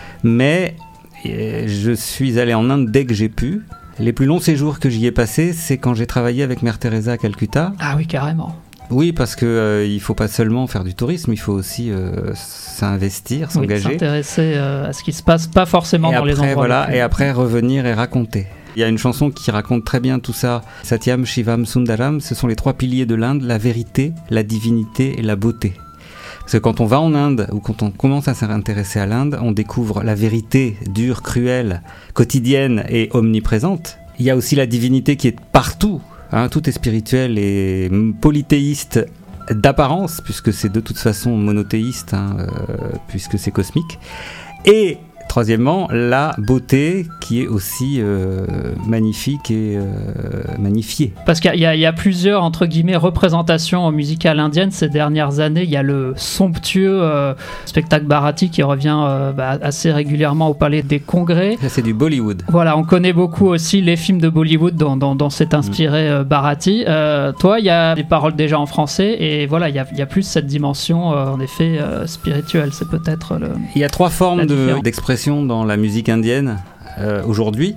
mais euh, je suis allé en Inde dès que j'ai pu. Les plus longs séjours que j'y ai passés, c'est quand j'ai travaillé avec Mère Teresa à Calcutta. Ah oui, carrément. Oui, parce que euh, il faut pas seulement faire du tourisme, il faut aussi euh, s'investir, Oui, s'engager. s'intéresser euh, à ce qui se passe pas forcément et dans les après, endroits. voilà, les plus- et après revenir et raconter. Il y a une chanson qui raconte très bien tout ça. Satyam, Shivam, Sundaram, ce sont les trois piliers de l'Inde, la vérité, la divinité et la beauté. Parce que quand on va en Inde, ou quand on commence à s'intéresser à l'Inde, on découvre la vérité dure, cruelle, quotidienne et omniprésente. Il y a aussi la divinité qui est partout. Hein, tout est spirituel et polythéiste d'apparence, puisque c'est de toute façon monothéiste, hein, euh, puisque c'est cosmique. Et troisièmement, la beauté qui est aussi euh, magnifique et euh, magnifiée. Parce qu'il y, a- il y a plusieurs, entre guillemets, représentations musicales indiennes ces dernières années. Il y a le somptueux euh, spectacle Bharati qui revient euh, bah, assez régulièrement au Palais des Congrès. Ça, c'est du Bollywood. Voilà, on connaît beaucoup aussi les films de Bollywood dont, dont, dont s'est inspiré euh, Bharati. Euh, toi, il y a des paroles déjà en français et voilà, il y a, il y a plus cette dimension, euh, en effet, euh, spirituelle. C'est peut-être le... Il y a trois formes La de- différence. d'expression incantations dans la musique indienne euh, aujourd'hui.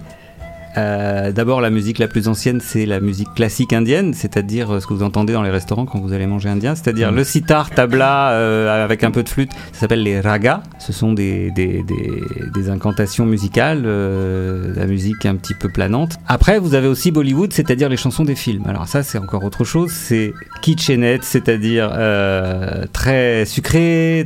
Euh, d'abord, la musique la plus ancienne, c'est la musique classique indienne, c'est-à-dire euh, ce que vous entendez dans les restaurants quand vous allez manger indien, c'est-à-dire mmh. le sitar, tabla euh, avec un peu de flûte, ça s'appelle les ragas. Ce sont des, des, des, des incantations musicales, euh, la musique un petit peu planante. Après, vous avez aussi Bollywood, c'est-à-dire les chansons des films. Alors ça, c'est encore autre chose, c'est kitchenette, c'est-à-dire euh, très sucré,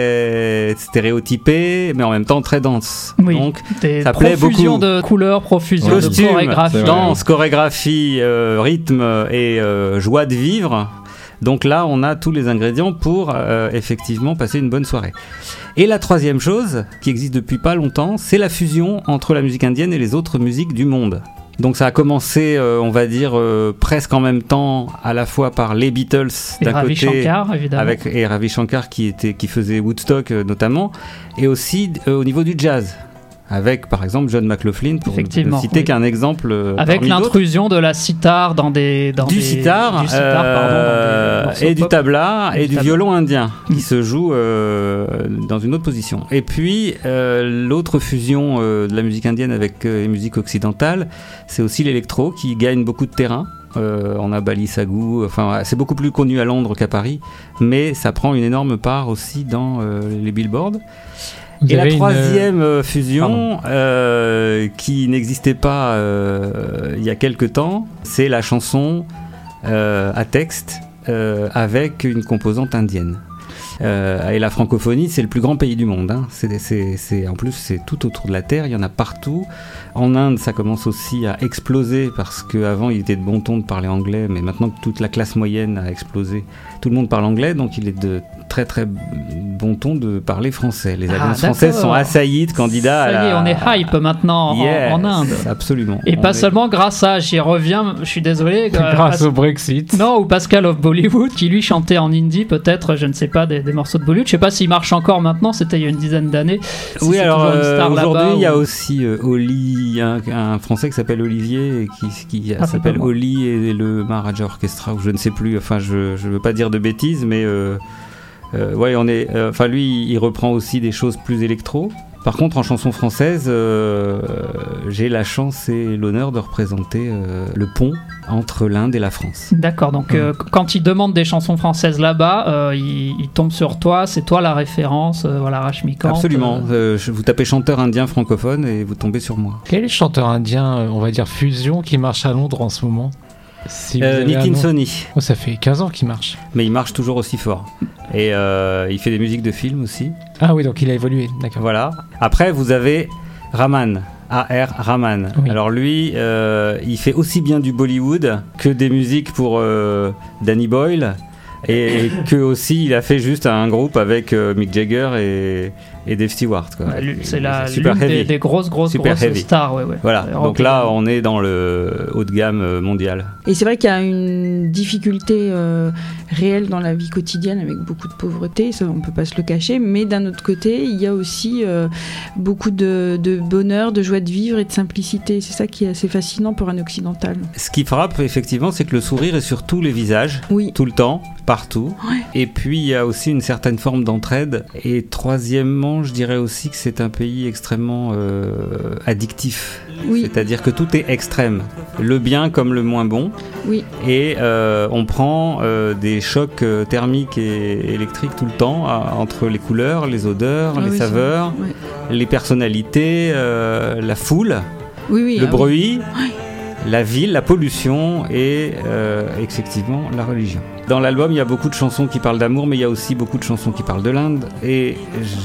très stéréotypé, mais en même temps très dense. Oui, donc des ça plaît beaucoup. Profusion de couleurs, profusion Costume, de chorégraphie. danse, chorégraphie, euh, rythme et euh, joie de vivre. Donc là, on a tous les ingrédients pour euh, effectivement passer une bonne soirée. Et la troisième chose, qui existe depuis pas longtemps, c'est la fusion entre la musique indienne et les autres musiques du monde. Donc ça a commencé, euh, on va dire, euh, presque en même temps, à la fois par les Beatles et d'un Ravi côté, Shankar, évidemment. avec et Ravi Shankar qui était, qui faisait Woodstock euh, notamment, et aussi euh, au niveau du jazz. Avec par exemple John McLaughlin, pour ne citer oui. qu'un exemple. Euh, avec l'intrusion de la sitar dans des. Dans du des, sitar, du sitar euh, pardon, dans des et du tabla et, et du tabla. violon indien qui se joue euh, dans une autre position. Et puis euh, l'autre fusion euh, de la musique indienne avec euh, les musiques occidentales, c'est aussi l'électro qui gagne beaucoup de terrain. Euh, on a Bali Sagou, enfin c'est beaucoup plus connu à Londres qu'à Paris, mais ça prend une énorme part aussi dans euh, les billboards. Vous et la troisième une... fusion euh, qui n'existait pas euh, il y a quelque temps, c'est la chanson euh, à texte euh, avec une composante indienne. Euh, et la francophonie, c'est le plus grand pays du monde. Hein. C'est, c'est, c'est, en plus, c'est tout autour de la Terre, il y en a partout. En Inde, ça commence aussi à exploser parce qu'avant, il était de bon ton de parler anglais, mais maintenant que toute la classe moyenne a explosé, tout le monde parle anglais, donc il est de très très bon ton de parler français. Les alliances ah, françaises sont assaillies de candidats. Ça y est, à la... on est hype maintenant yes, en, en Inde. Absolument. Et on pas est... seulement grâce à, j'y reviens, je suis désolé. Grâce Pas... au Brexit. Non, ou Pascal of Bollywood qui lui chantait en hindi, peut-être, je ne sais pas, des, des morceaux de Bollywood. Je ne sais pas s'il marche encore maintenant, c'était il y a une dizaine d'années. Si oui, alors euh, aujourd'hui, il y a ou... aussi euh, Oli, un, un français qui s'appelle Olivier, qui, qui ah, s'appelle Oli et le Maharaja Orchestra, ou je ne sais plus, enfin je ne veux pas dire de bêtises, mais. Euh, Euh, ouais, on est. Enfin, euh, lui, il reprend aussi des choses plus électro. Par contre, en chanson française, euh, j'ai la chance et l'honneur de représenter euh, le pont entre l'Inde et la France. D'accord. Donc, euh, quand il demande des chansons françaises là-bas, euh, il, il tombe sur toi. C'est toi la référence, euh, voilà, Rashmikant. Absolument. Euh, je, vous tapez chanteur indien francophone et vous tombez sur moi. Quel est le chanteur indien, on va dire fusion, qui marche à Londres en ce moment? Si euh, Nitin Soni. Oh, ça fait quinze ans qu'il marche. Mais il marche toujours aussi fort. Et euh, il fait des musiques de films aussi. Ah oui, donc il a évolué, d'accord. Voilà. Après, vous avez Raman. A R Raman. Oui. Alors lui, euh, il fait aussi bien du Bollywood que des musiques pour euh, Danny Boyle. Et que aussi, il a fait juste un groupe avec euh, Mick Jagger et, et Dave Stewart. Quoi. Ouais, lui, c'est la, super l'une heavy. Des, des grosses, grosses, super grosses heavy. stars. Ouais, ouais. Voilà, euh, donc là, on est dans le haut de gamme mondial. Et c'est vrai qu'il y a une difficulté euh, réelle dans la vie quotidienne avec beaucoup de pauvreté, ça on peut pas se le cacher, mais d'un autre côté, il y a aussi euh, beaucoup de, de bonheur, de joie de vivre et de simplicité. C'est ça qui est assez fascinant pour un occidental. Ce qui frappe, effectivement, c'est que le sourire est sur tous les visages, oui. tout le temps, partout. Ouais. Et puis, il y a aussi une certaine forme d'entraide. Et troisièmement, je dirais aussi que c'est un pays extrêmement euh, addictif. Oui. C'est-à-dire que tout est extrême. Le bien comme le moins bon. Oui. Et euh, on prend euh, des chocs euh, thermiques et électriques tout le temps, à, entre les couleurs, les odeurs, ah, les oui, saveurs, ouais. les personnalités, euh, la foule, oui, oui, le ah, bruit, oui. la ville, la pollution et euh, effectivement la religion. Dans l'album, il y a beaucoup de chansons qui parlent d'amour, mais il y a aussi beaucoup de chansons qui parlent de l'Inde. Et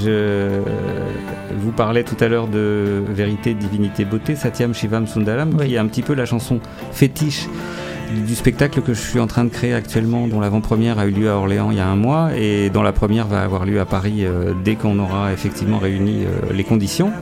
je vous parlais tout à l'heure de Vérité, Divinité, Beauté, Satyam Shivam Sundaram, oui. qui est un petit peu la chanson fétiche du spectacle que je suis en train de créer actuellement, dont l'avant-première a eu lieu à Orléans il y a un mois et dont la première va avoir lieu à Paris euh, dès qu'on aura effectivement réuni euh, les conditions.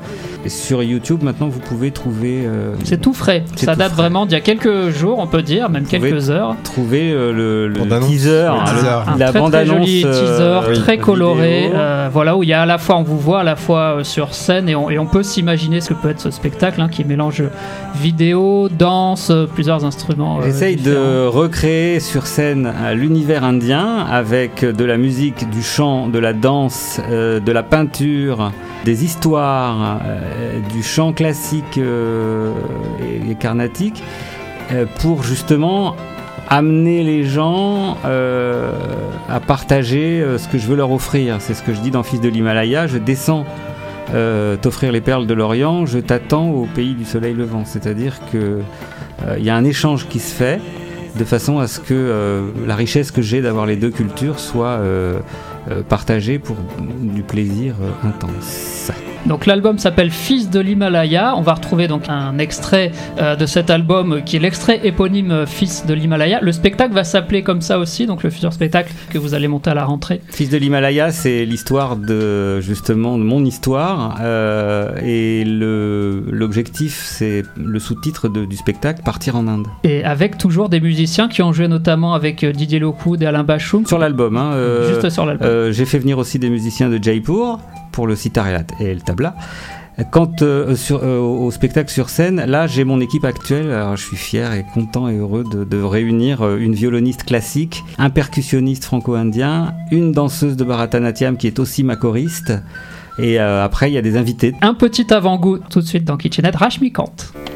Et sur YouTube, maintenant, vous pouvez trouver. Euh, c'est tout frais. c'est Ça tout date frais. vraiment d'il y a quelques jours, on peut dire, même Vous pouvez quelques heures. Trouver euh, le, le Bande-annonce. teaser, Le teaser. le- Un la très, bande très annonce joli teaser, euh, très coloré, vidéo. euh, voilà, où il y a à la fois, on vous voit à la fois euh, sur scène et on, et on peut s'imaginer ce que peut être ce spectacle hein, qui mélange vidéo, danse, euh, plusieurs instruments. euh, J'essaye différents. de recréer sur scène euh, l'univers indien avec de la musique, du chant, de la danse, euh, de la peinture, des histoires, euh, du chant classique euh, et, et carnatique euh, pour justement amener les gens euh, à partager euh, ce que je veux leur offrir. C'est ce que je dis dans Fils de l'Himalaya. Je descends euh, t'offrir les perles de l'Orient, je t'attends au pays du soleil levant. C'est-à-dire que il y a un échange qui se fait de façon à ce que euh, la richesse que j'ai d'avoir les deux cultures soit euh, euh, partagée pour du plaisir euh, intense. Donc l'album s'appelle Fils de l'Himalaya. On va retrouver donc un extrait euh, de cet album euh, qui est l'extrait éponyme euh, Fils de l'Himalaya. Le spectacle va s'appeler comme ça aussi, donc le futur spectacle que vous allez monter à la rentrée. Fils de l'Himalaya, c'est l'histoire de justement de mon histoire euh, et le, l'objectif, c'est le sous-titre de- du spectacle, Partir en Inde. Et avec toujours des musiciens qui ont joué notamment avec euh, Didier Lockwood et Alain Bachoum. Sur l'album, hein, euh, Juste sur l'album. euh, j'ai fait venir aussi des musiciens de Jaipur pour le Sitariat et le tabla. Quant euh, sur, euh, au spectacle sur scène, là j'ai mon équipe actuelle. Alors, je suis fier et content et heureux de, de réunir euh, une violoniste classique, un percussionniste franco-indien, une danseuse de Bharatanatyam qui est aussi ma choriste. Et euh, après il y a des invités. Un petit avant-goût tout de suite dans Kitchenette, Rashmikant.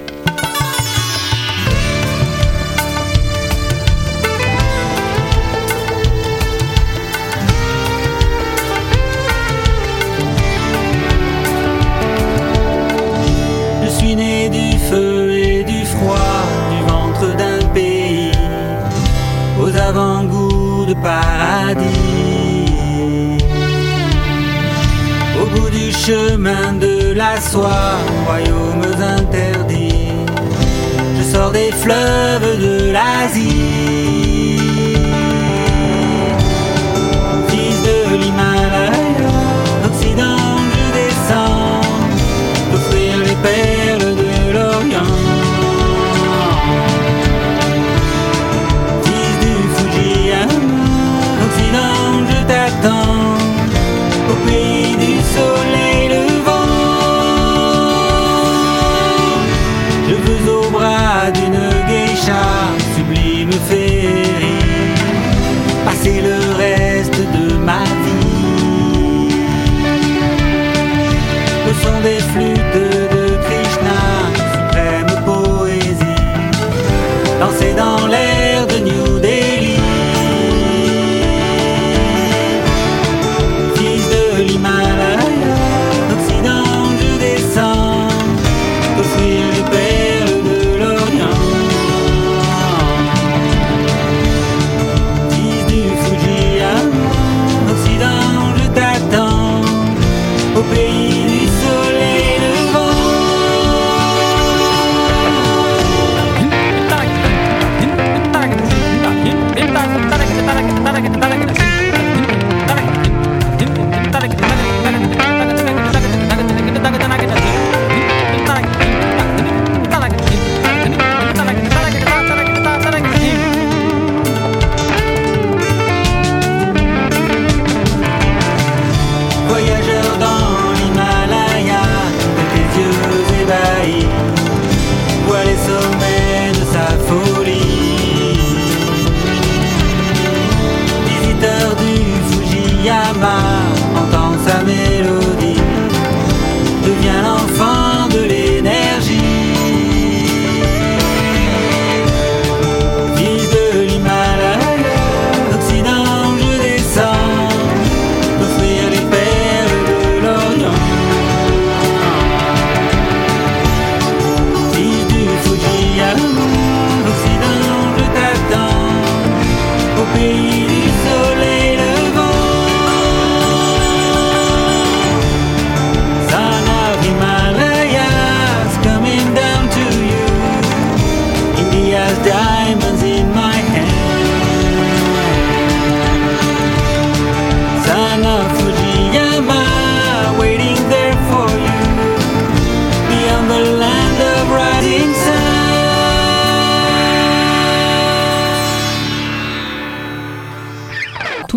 Je suis né du feu et du froid, du ventre d'un pays, aux avant-goûts de paradis. Au bout du chemin de la soie, royaumes interdits, je sors des fleuves de l'Asie. Fils de l'Himalaya, d'Occident je descends, d'offrir les perles de l'Orient. Fils du Fujiyama, d'Occident je t'attends, au pays du soleil levant. Je veux au bras d'une geisha, sublime féerie, passer le reste de ma vie. Le son des flûtes de Krishna, suprême poésie, danser dans l'air de New Delhi. Fils de l'Himalaya, d'Occident je descends, d'offrir les perles de l'Orient. Fils du Fujiyama, d'Occident je t'attends, au pays du soleil levant.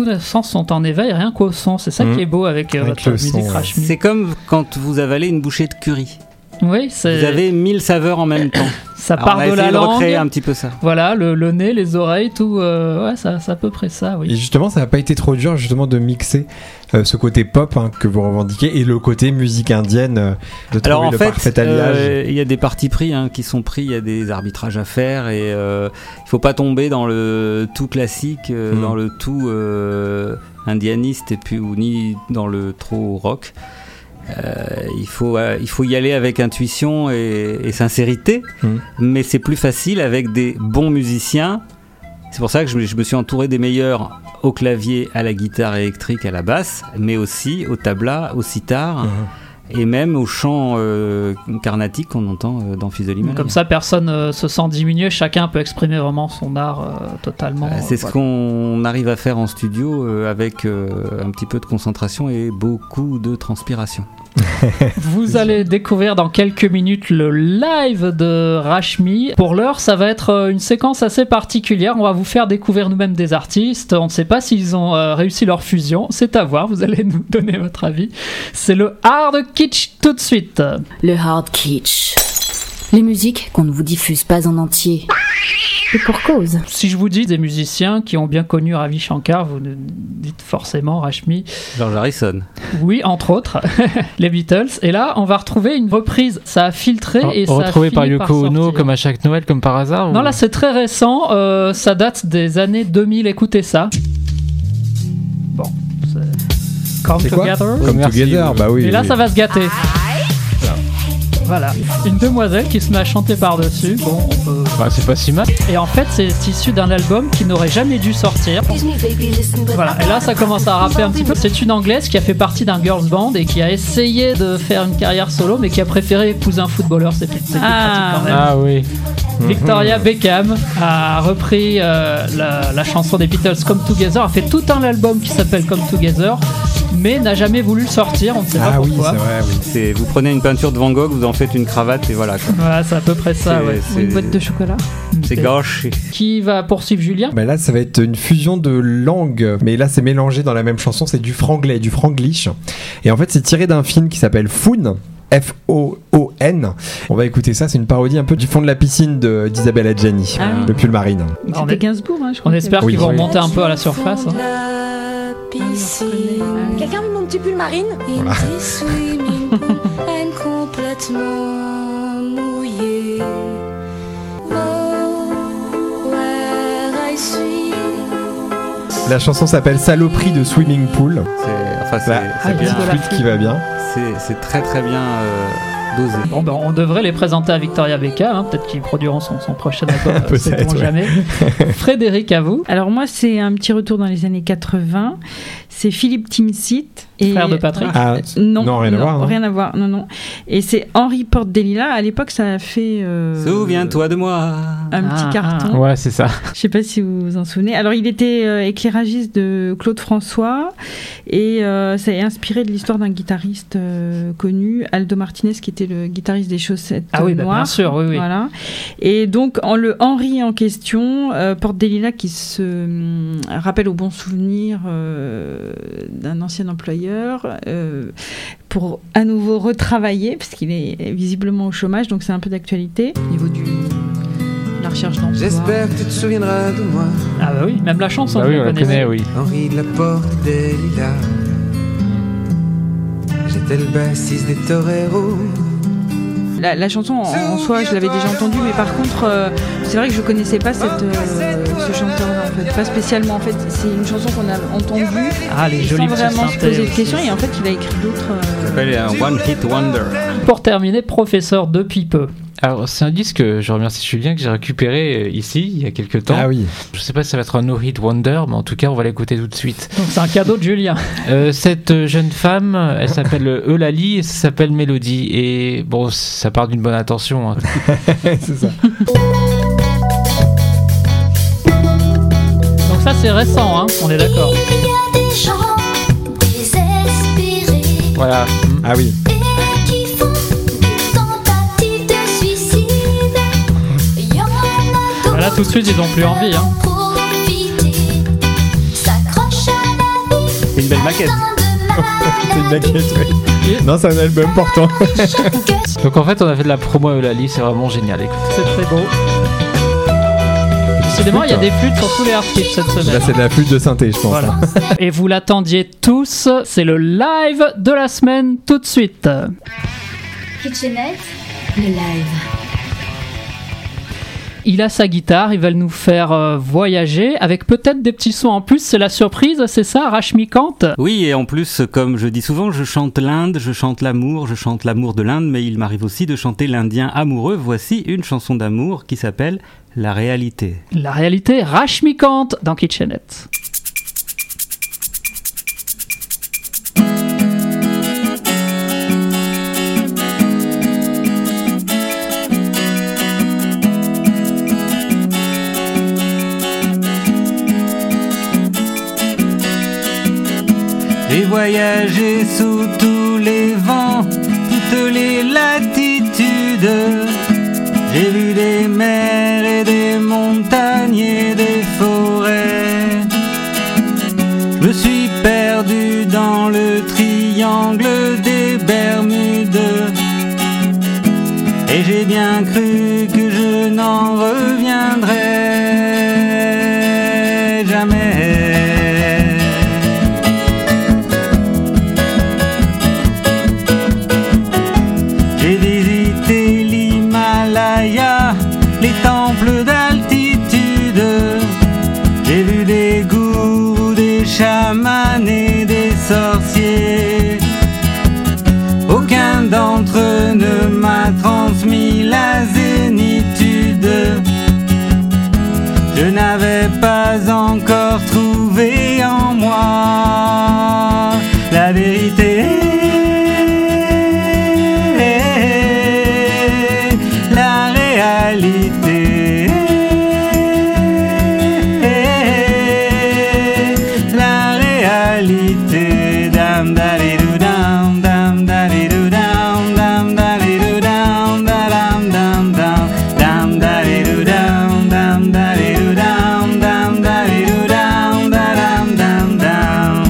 tous nos sens sont en éveil rien qu'au son. C'est ça Mmh. qui est beau avec, euh, Avec votre le musique son, Rashmi. C'est comme quand vous avalez une bouchée de curry. Oui, c'est... Vous avez mille saveurs en même temps. Ça Alors, part on a de la essayé de langue. recréer un petit peu ça. Voilà, le, le nez, les oreilles, tout. euh, ouais, ça, c'est à peu près ça, oui. Et justement, ça n'a pas été trop dur justement de mixer euh, ce côté pop hein, que vous revendiquez et le côté musique indienne, euh, de trouver Alors en le fait, parfait alliage. euh, il y a des partis pris hein, qui sont pris, il y a des arbitrages à faire et euh, il faut pas tomber dans le tout classique, euh, Mm. dans le tout euh, indianiste et puis ou ni dans le trop rock. Euh, il faut euh, il faut y aller avec intuition et, et sincérité, Mm. mais c'est plus facile avec des bons musiciens. C'est pour ça que je, me- je me suis entouré des meilleurs au clavier, à la guitare électrique, à la basse, mais aussi au tabla, au sitar. Et même au chant euh, carnatique qu'on entend euh, dans Fils de l'Himalaya. Comme ça, personne euh, se sent diminué, chacun peut exprimer vraiment son art euh, totalement. Euh, C'est euh, ce voilà. qu'on arrive à faire en studio euh, avec euh, un petit peu de concentration et beaucoup de transpiration. Vous allez découvrir dans quelques minutes le live de Rashmi. Pour l'heure, ça va être euh, une séquence assez particulière. On va vous faire découvrir nous-mêmes des artistes. On ne sait pas s'ils ont euh, réussi leur fusion. C'est à voir. Vous allez nous donner votre avis. C'est le hard kitsch tout de suite. Le hard kitsch. Les musiques qu'on ne vous diffuse pas en entier. Et pour cause. Si je vous dis des musiciens qui ont bien connu Ravi Shankar, vous ne dites forcément Rashmi. George Harrison. Oui, entre autres, les Beatles. Et là, on va retrouver une reprise. Ça a filtré et ça a Retrouvé fini par Yoko Ono sortir. comme à chaque Noël, comme par hasard Non, ou- là c'est très récent, euh, ça date des années deux mille, écoutez ça. Bon, c'est... Come C'est quoi Together. Come Together, bah oui. Et là oui. ça va se gâter. Voilà, une demoiselle qui se met à chanter par-dessus. Bon, on peut... Bah, c'est pas si mal. Et en fait, c'est issu d'un album qui n'aurait jamais dû sortir. Voilà, et là ça commence à rapper un petit peu. C'est une anglaise qui a fait partie d'un girls band et qui a essayé de faire une carrière solo, mais qui a préféré épouser un footballeur. C'est plus, c'est plus Ah. pratique quand même. Ah oui. Victoria Beckham a repris euh, la, la chanson des Beatles Come Together, a fait tout un album qui s'appelle Come Together, mais n'a jamais voulu le sortir, on ne sait pas Ah oui, pourquoi. c'est vrai, oui. C'est, vous prenez une peinture de Van Gogh, vous en faites une cravate et voilà. Quoi. Voilà, c'est à peu près ça, C'est- ouais. c'est- Une boîte de chocolat. C'est gâché. Qui va poursuivre Julien? Bah là, ça va être une fusion de langues, mais là, c'est mélangé dans la même chanson. C'est du franglais, du franglish. Et en fait, c'est tiré d'un film qui s'appelle Foon. F O O N. On va écouter ça, c'est une parodie un peu du fond de la piscine de, d'Isabelle Adjani, Ah oui. le pull marine. On, C'était est- Gainsbourg, hein, je crois. on espère Oui. qu'ils vont Oui. remonter un peu à la surface. hein. Quelqu'un veut mon petit pull marine Voilà. complètement mouillé. Oh, where I suis. La chanson s'appelle Saloperie de Swimming Pool. C'est, enfin, c'est, Là, c'est la bien. petite flûte qui va bien. C'est, c'est très très bien euh, dosé. Bon, ben, on devrait les présenter à Victoria Beckham, hein. Peut-être qu'ils produiront son, son prochain album, Peut-être, sait-on ouais. jamais. Frédéric, à vous. Alors moi, c'est un petit retour dans les années quatre-vingts. C'est Philippe Timsit. Et... Frère de Patrick. Ah, Non, non, rien à voir, non. rien à voir, non, non. Et c'est Henri Porte-Delila. À l'époque, ça a fait euh, Souviens-toi de moi. un Ah, petit carton. Ouais, c'est ça. Je sais pas si vous vous en souvenez. Alors, il était euh, éclairagiste de Claude François et euh, ça a inspiré de l'histoire d'un guitariste euh, connu, Aldo Martinez, qui était le guitariste des Chaussettes Ah oui, bah, Noires. bien sûr, oui, oui. Voilà. Et donc, en le Henri en question, euh, Porte-Delila qui se hum, rappelle au bon souvenir euh, d'un ancien employeur euh, pour à nouveau retravailler, parce qu'il est visiblement au chômage, donc c'est un peu d'actualité au niveau du, de la recherche d'emploi. J'espère que tu te souviendras de moi. Ah bah oui, même la chanson. Bah vous oui, on la connaissez. connaît, oui. Henri de la Porte des Lilas. J'étais le bassiste des Toreros. La, la chanson en, en soi, je l'avais déjà entendue, mais par contre, euh, c'est vrai que je connaissais pas cette, euh, ce chanteur-là, en fait. Pas spécialement, en fait. C'est une chanson qu'on a entendue Ah, les sans jolis petits vraiment se synthés poser de aussi. questions, et en fait, il a écrit d'autres... euh, Ça s'appelle un One Hit Wonder. Pour terminer, professeur de Pipeux. Alors, c'est un disque, que je remercie Julien, que j'ai récupéré euh, ici, il y a quelques temps. Ah oui. Je sais pas si ça va être un no-hit wonder, mais en tout cas, on va l'écouter tout de suite. Donc c'est un cadeau de Julien. Euh, cette euh, jeune femme, elle s'appelle euh, Eulalie et ça s'appelle Mélodie. Et bon, ça part d'une bonne intention. Hein. C'est ça. Donc ça c'est récent, hein, on est d'accord. Il y a des gens désespérés Voilà. Ah oui. et qui font des tentatives de suicide. Il y en a Voilà, tout de suite ils ont plus envie. Hein. profiter, s'accrochent à belle maquette. C'est une maquette, oui. Non, c'est un album pourtant. Donc en fait, on a fait de la promo à Eulalie, c'est vraiment génial. Écoute. C'est très beau. Décidément, il y a des flûtes sur tous les articles cette semaine. Là, c'est de la flûte de synthé, je pense. Voilà. Et vous l'attendiez tous, c'est le live de la semaine tout de suite. Kitchenette, le live. Il a sa guitare, il va nous faire euh, voyager avec peut-être des petits sons en plus. C'est la surprise, c'est ça, Rashmikant? Oui, et en plus, comme je dis souvent, je chante l'Inde, je chante l'amour, je chante l'amour de l'Inde, mais il m'arrive aussi de chanter l'Indien amoureux. Voici une chanson d'amour qui s'appelle La réalité. La réalité, Rashmikant dans Kitchenette. J'ai voyagé sous tous les vents, toutes les latitudes. J'ai vu des mers et des montagnes et des forêts. Je me suis perdu dans le triangle des Bermudes. Et j'ai bien cru que je n'en reviendrai jamais. J'ai visité l'Himalaya, les temples d'altitude. J'ai vu des gourous, des chamans et des sorciers. Aucun d'entre eux ne m'a transmis la zénitude. Je n'avais pas encore trouvé en moi la vérité. La réalité, la réalité, dam dam dam dam dam dam dam dam dam dam dam dam dam dam dam.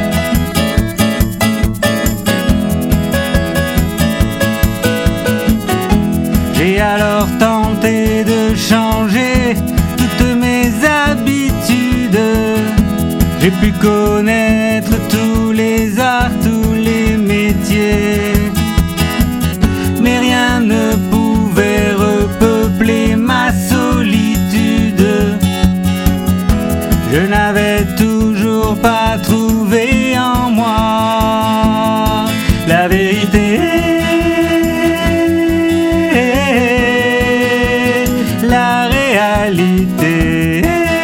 J'ai alors tenté de changer toutes mes habitudes. J'ai pu connaître tous les arts, tous les métiers. Mais rien ne pouvait repeupler ma solitude. Je n'avais toujours pas trouvé en moi la vérité. La réalité,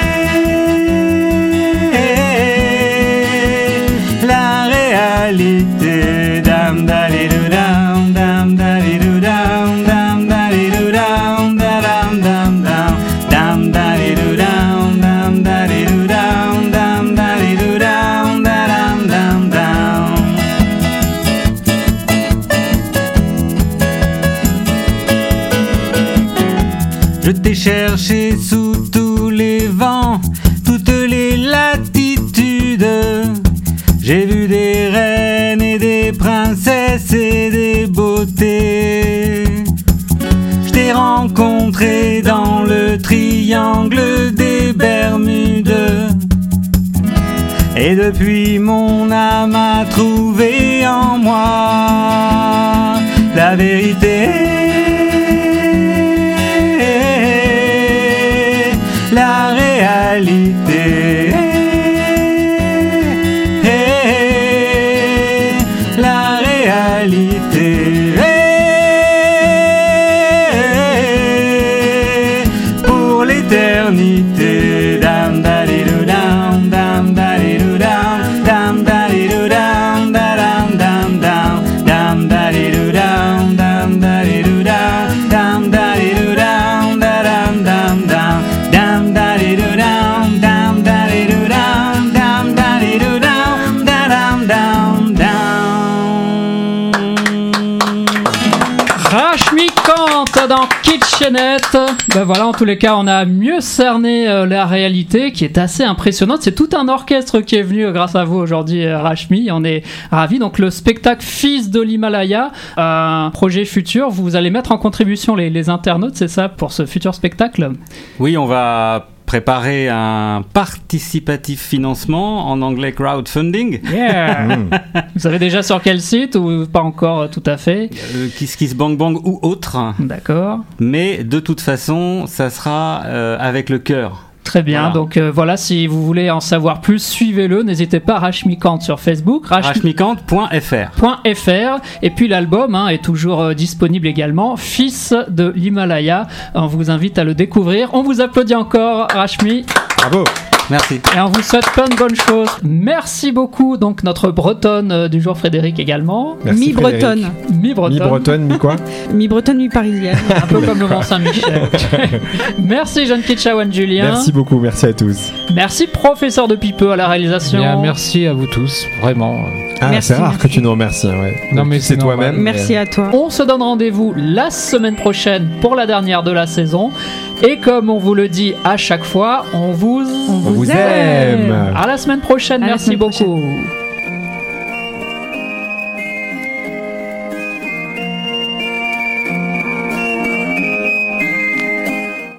la réalité, dam dalidou dam dam dalidou dam dam dalidou dam dam dam dam dam dalidou dam dam dalidou dam dam dalidou dam dam dam dam. Je t'ai cherché sous tous les vents, toutes les latitudes. J'ai vu des reines et des princesses et des beautés. Je t'ai rencontré dans le triangle des Bermudes. Et depuis mon âme a trouvé en moi la vérité. La réalité, la réalité, pour l'éternité. Dam dalidou dam dam dalidou dam dam dalidou dam dam dam dam dam dalidou dam dam dalidou dam dam dalidou dam dam dam dam. Dam dalidoo dam dam dalidoo dam dam dalidoo dam dam dam dam. Rashmikant dans Kitchenette. Ben voilà, en tous les cas, on a mieux cerné euh, la réalité qui est assez impressionnante. C'est tout un orchestre qui est venu euh, grâce à vous aujourd'hui, euh, Rashmi. On est ravis. Donc le spectacle Fils de l'Himalaya, un projet futur. Vous allez mettre en contribution les, les internautes, c'est ça, pour ce futur spectacle? Oui, on va préparer un participatif financement, en anglais crowdfunding. Yeah. Vous savez déjà sur quel site ou pas encore euh, tout à fait? euh, Kiss Kiss Bang Bang ou autre. D'accord. Mais de toute façon, ça sera euh, avec le cœur. Très bien, Voilà. donc euh, voilà, si vous voulez en savoir plus, suivez-le, n'hésitez pas, Rashmikant sur Facebook, rashmikant point f r. .fr, et puis l'album hein, est toujours euh, disponible également, Fils de l'Himalaya, on vous invite à le découvrir, on vous applaudit encore, Rashmi. Bravo. Merci. Et on vous souhaite plein de bonnes choses. Merci beaucoup, donc notre bretonne euh, du jour, Frédéric également. Merci, Mi-bretonne. Mi-bretonne. Mi-bretonne, mi-quoi? Mi-bretonne, mi-parisienne. Un peu comme le Mont-Saint-Michel. Merci Jeanne Kitchawan Julien. Merci beaucoup, merci à tous. Merci professeur de Pipeux à la réalisation. Bien, merci à vous tous, vraiment. Ah, Merci, c'est rare merci. que tu nous remercies. Ouais. Non, mais c'est c'est normal. toi-même. Merci à toi. On se donne rendez-vous la semaine prochaine pour la dernière de la saison. Et comme on vous le dit à chaque fois, on vous, On On vous aime. À la semaine prochaine. À la Merci semaine beaucoup. prochaine.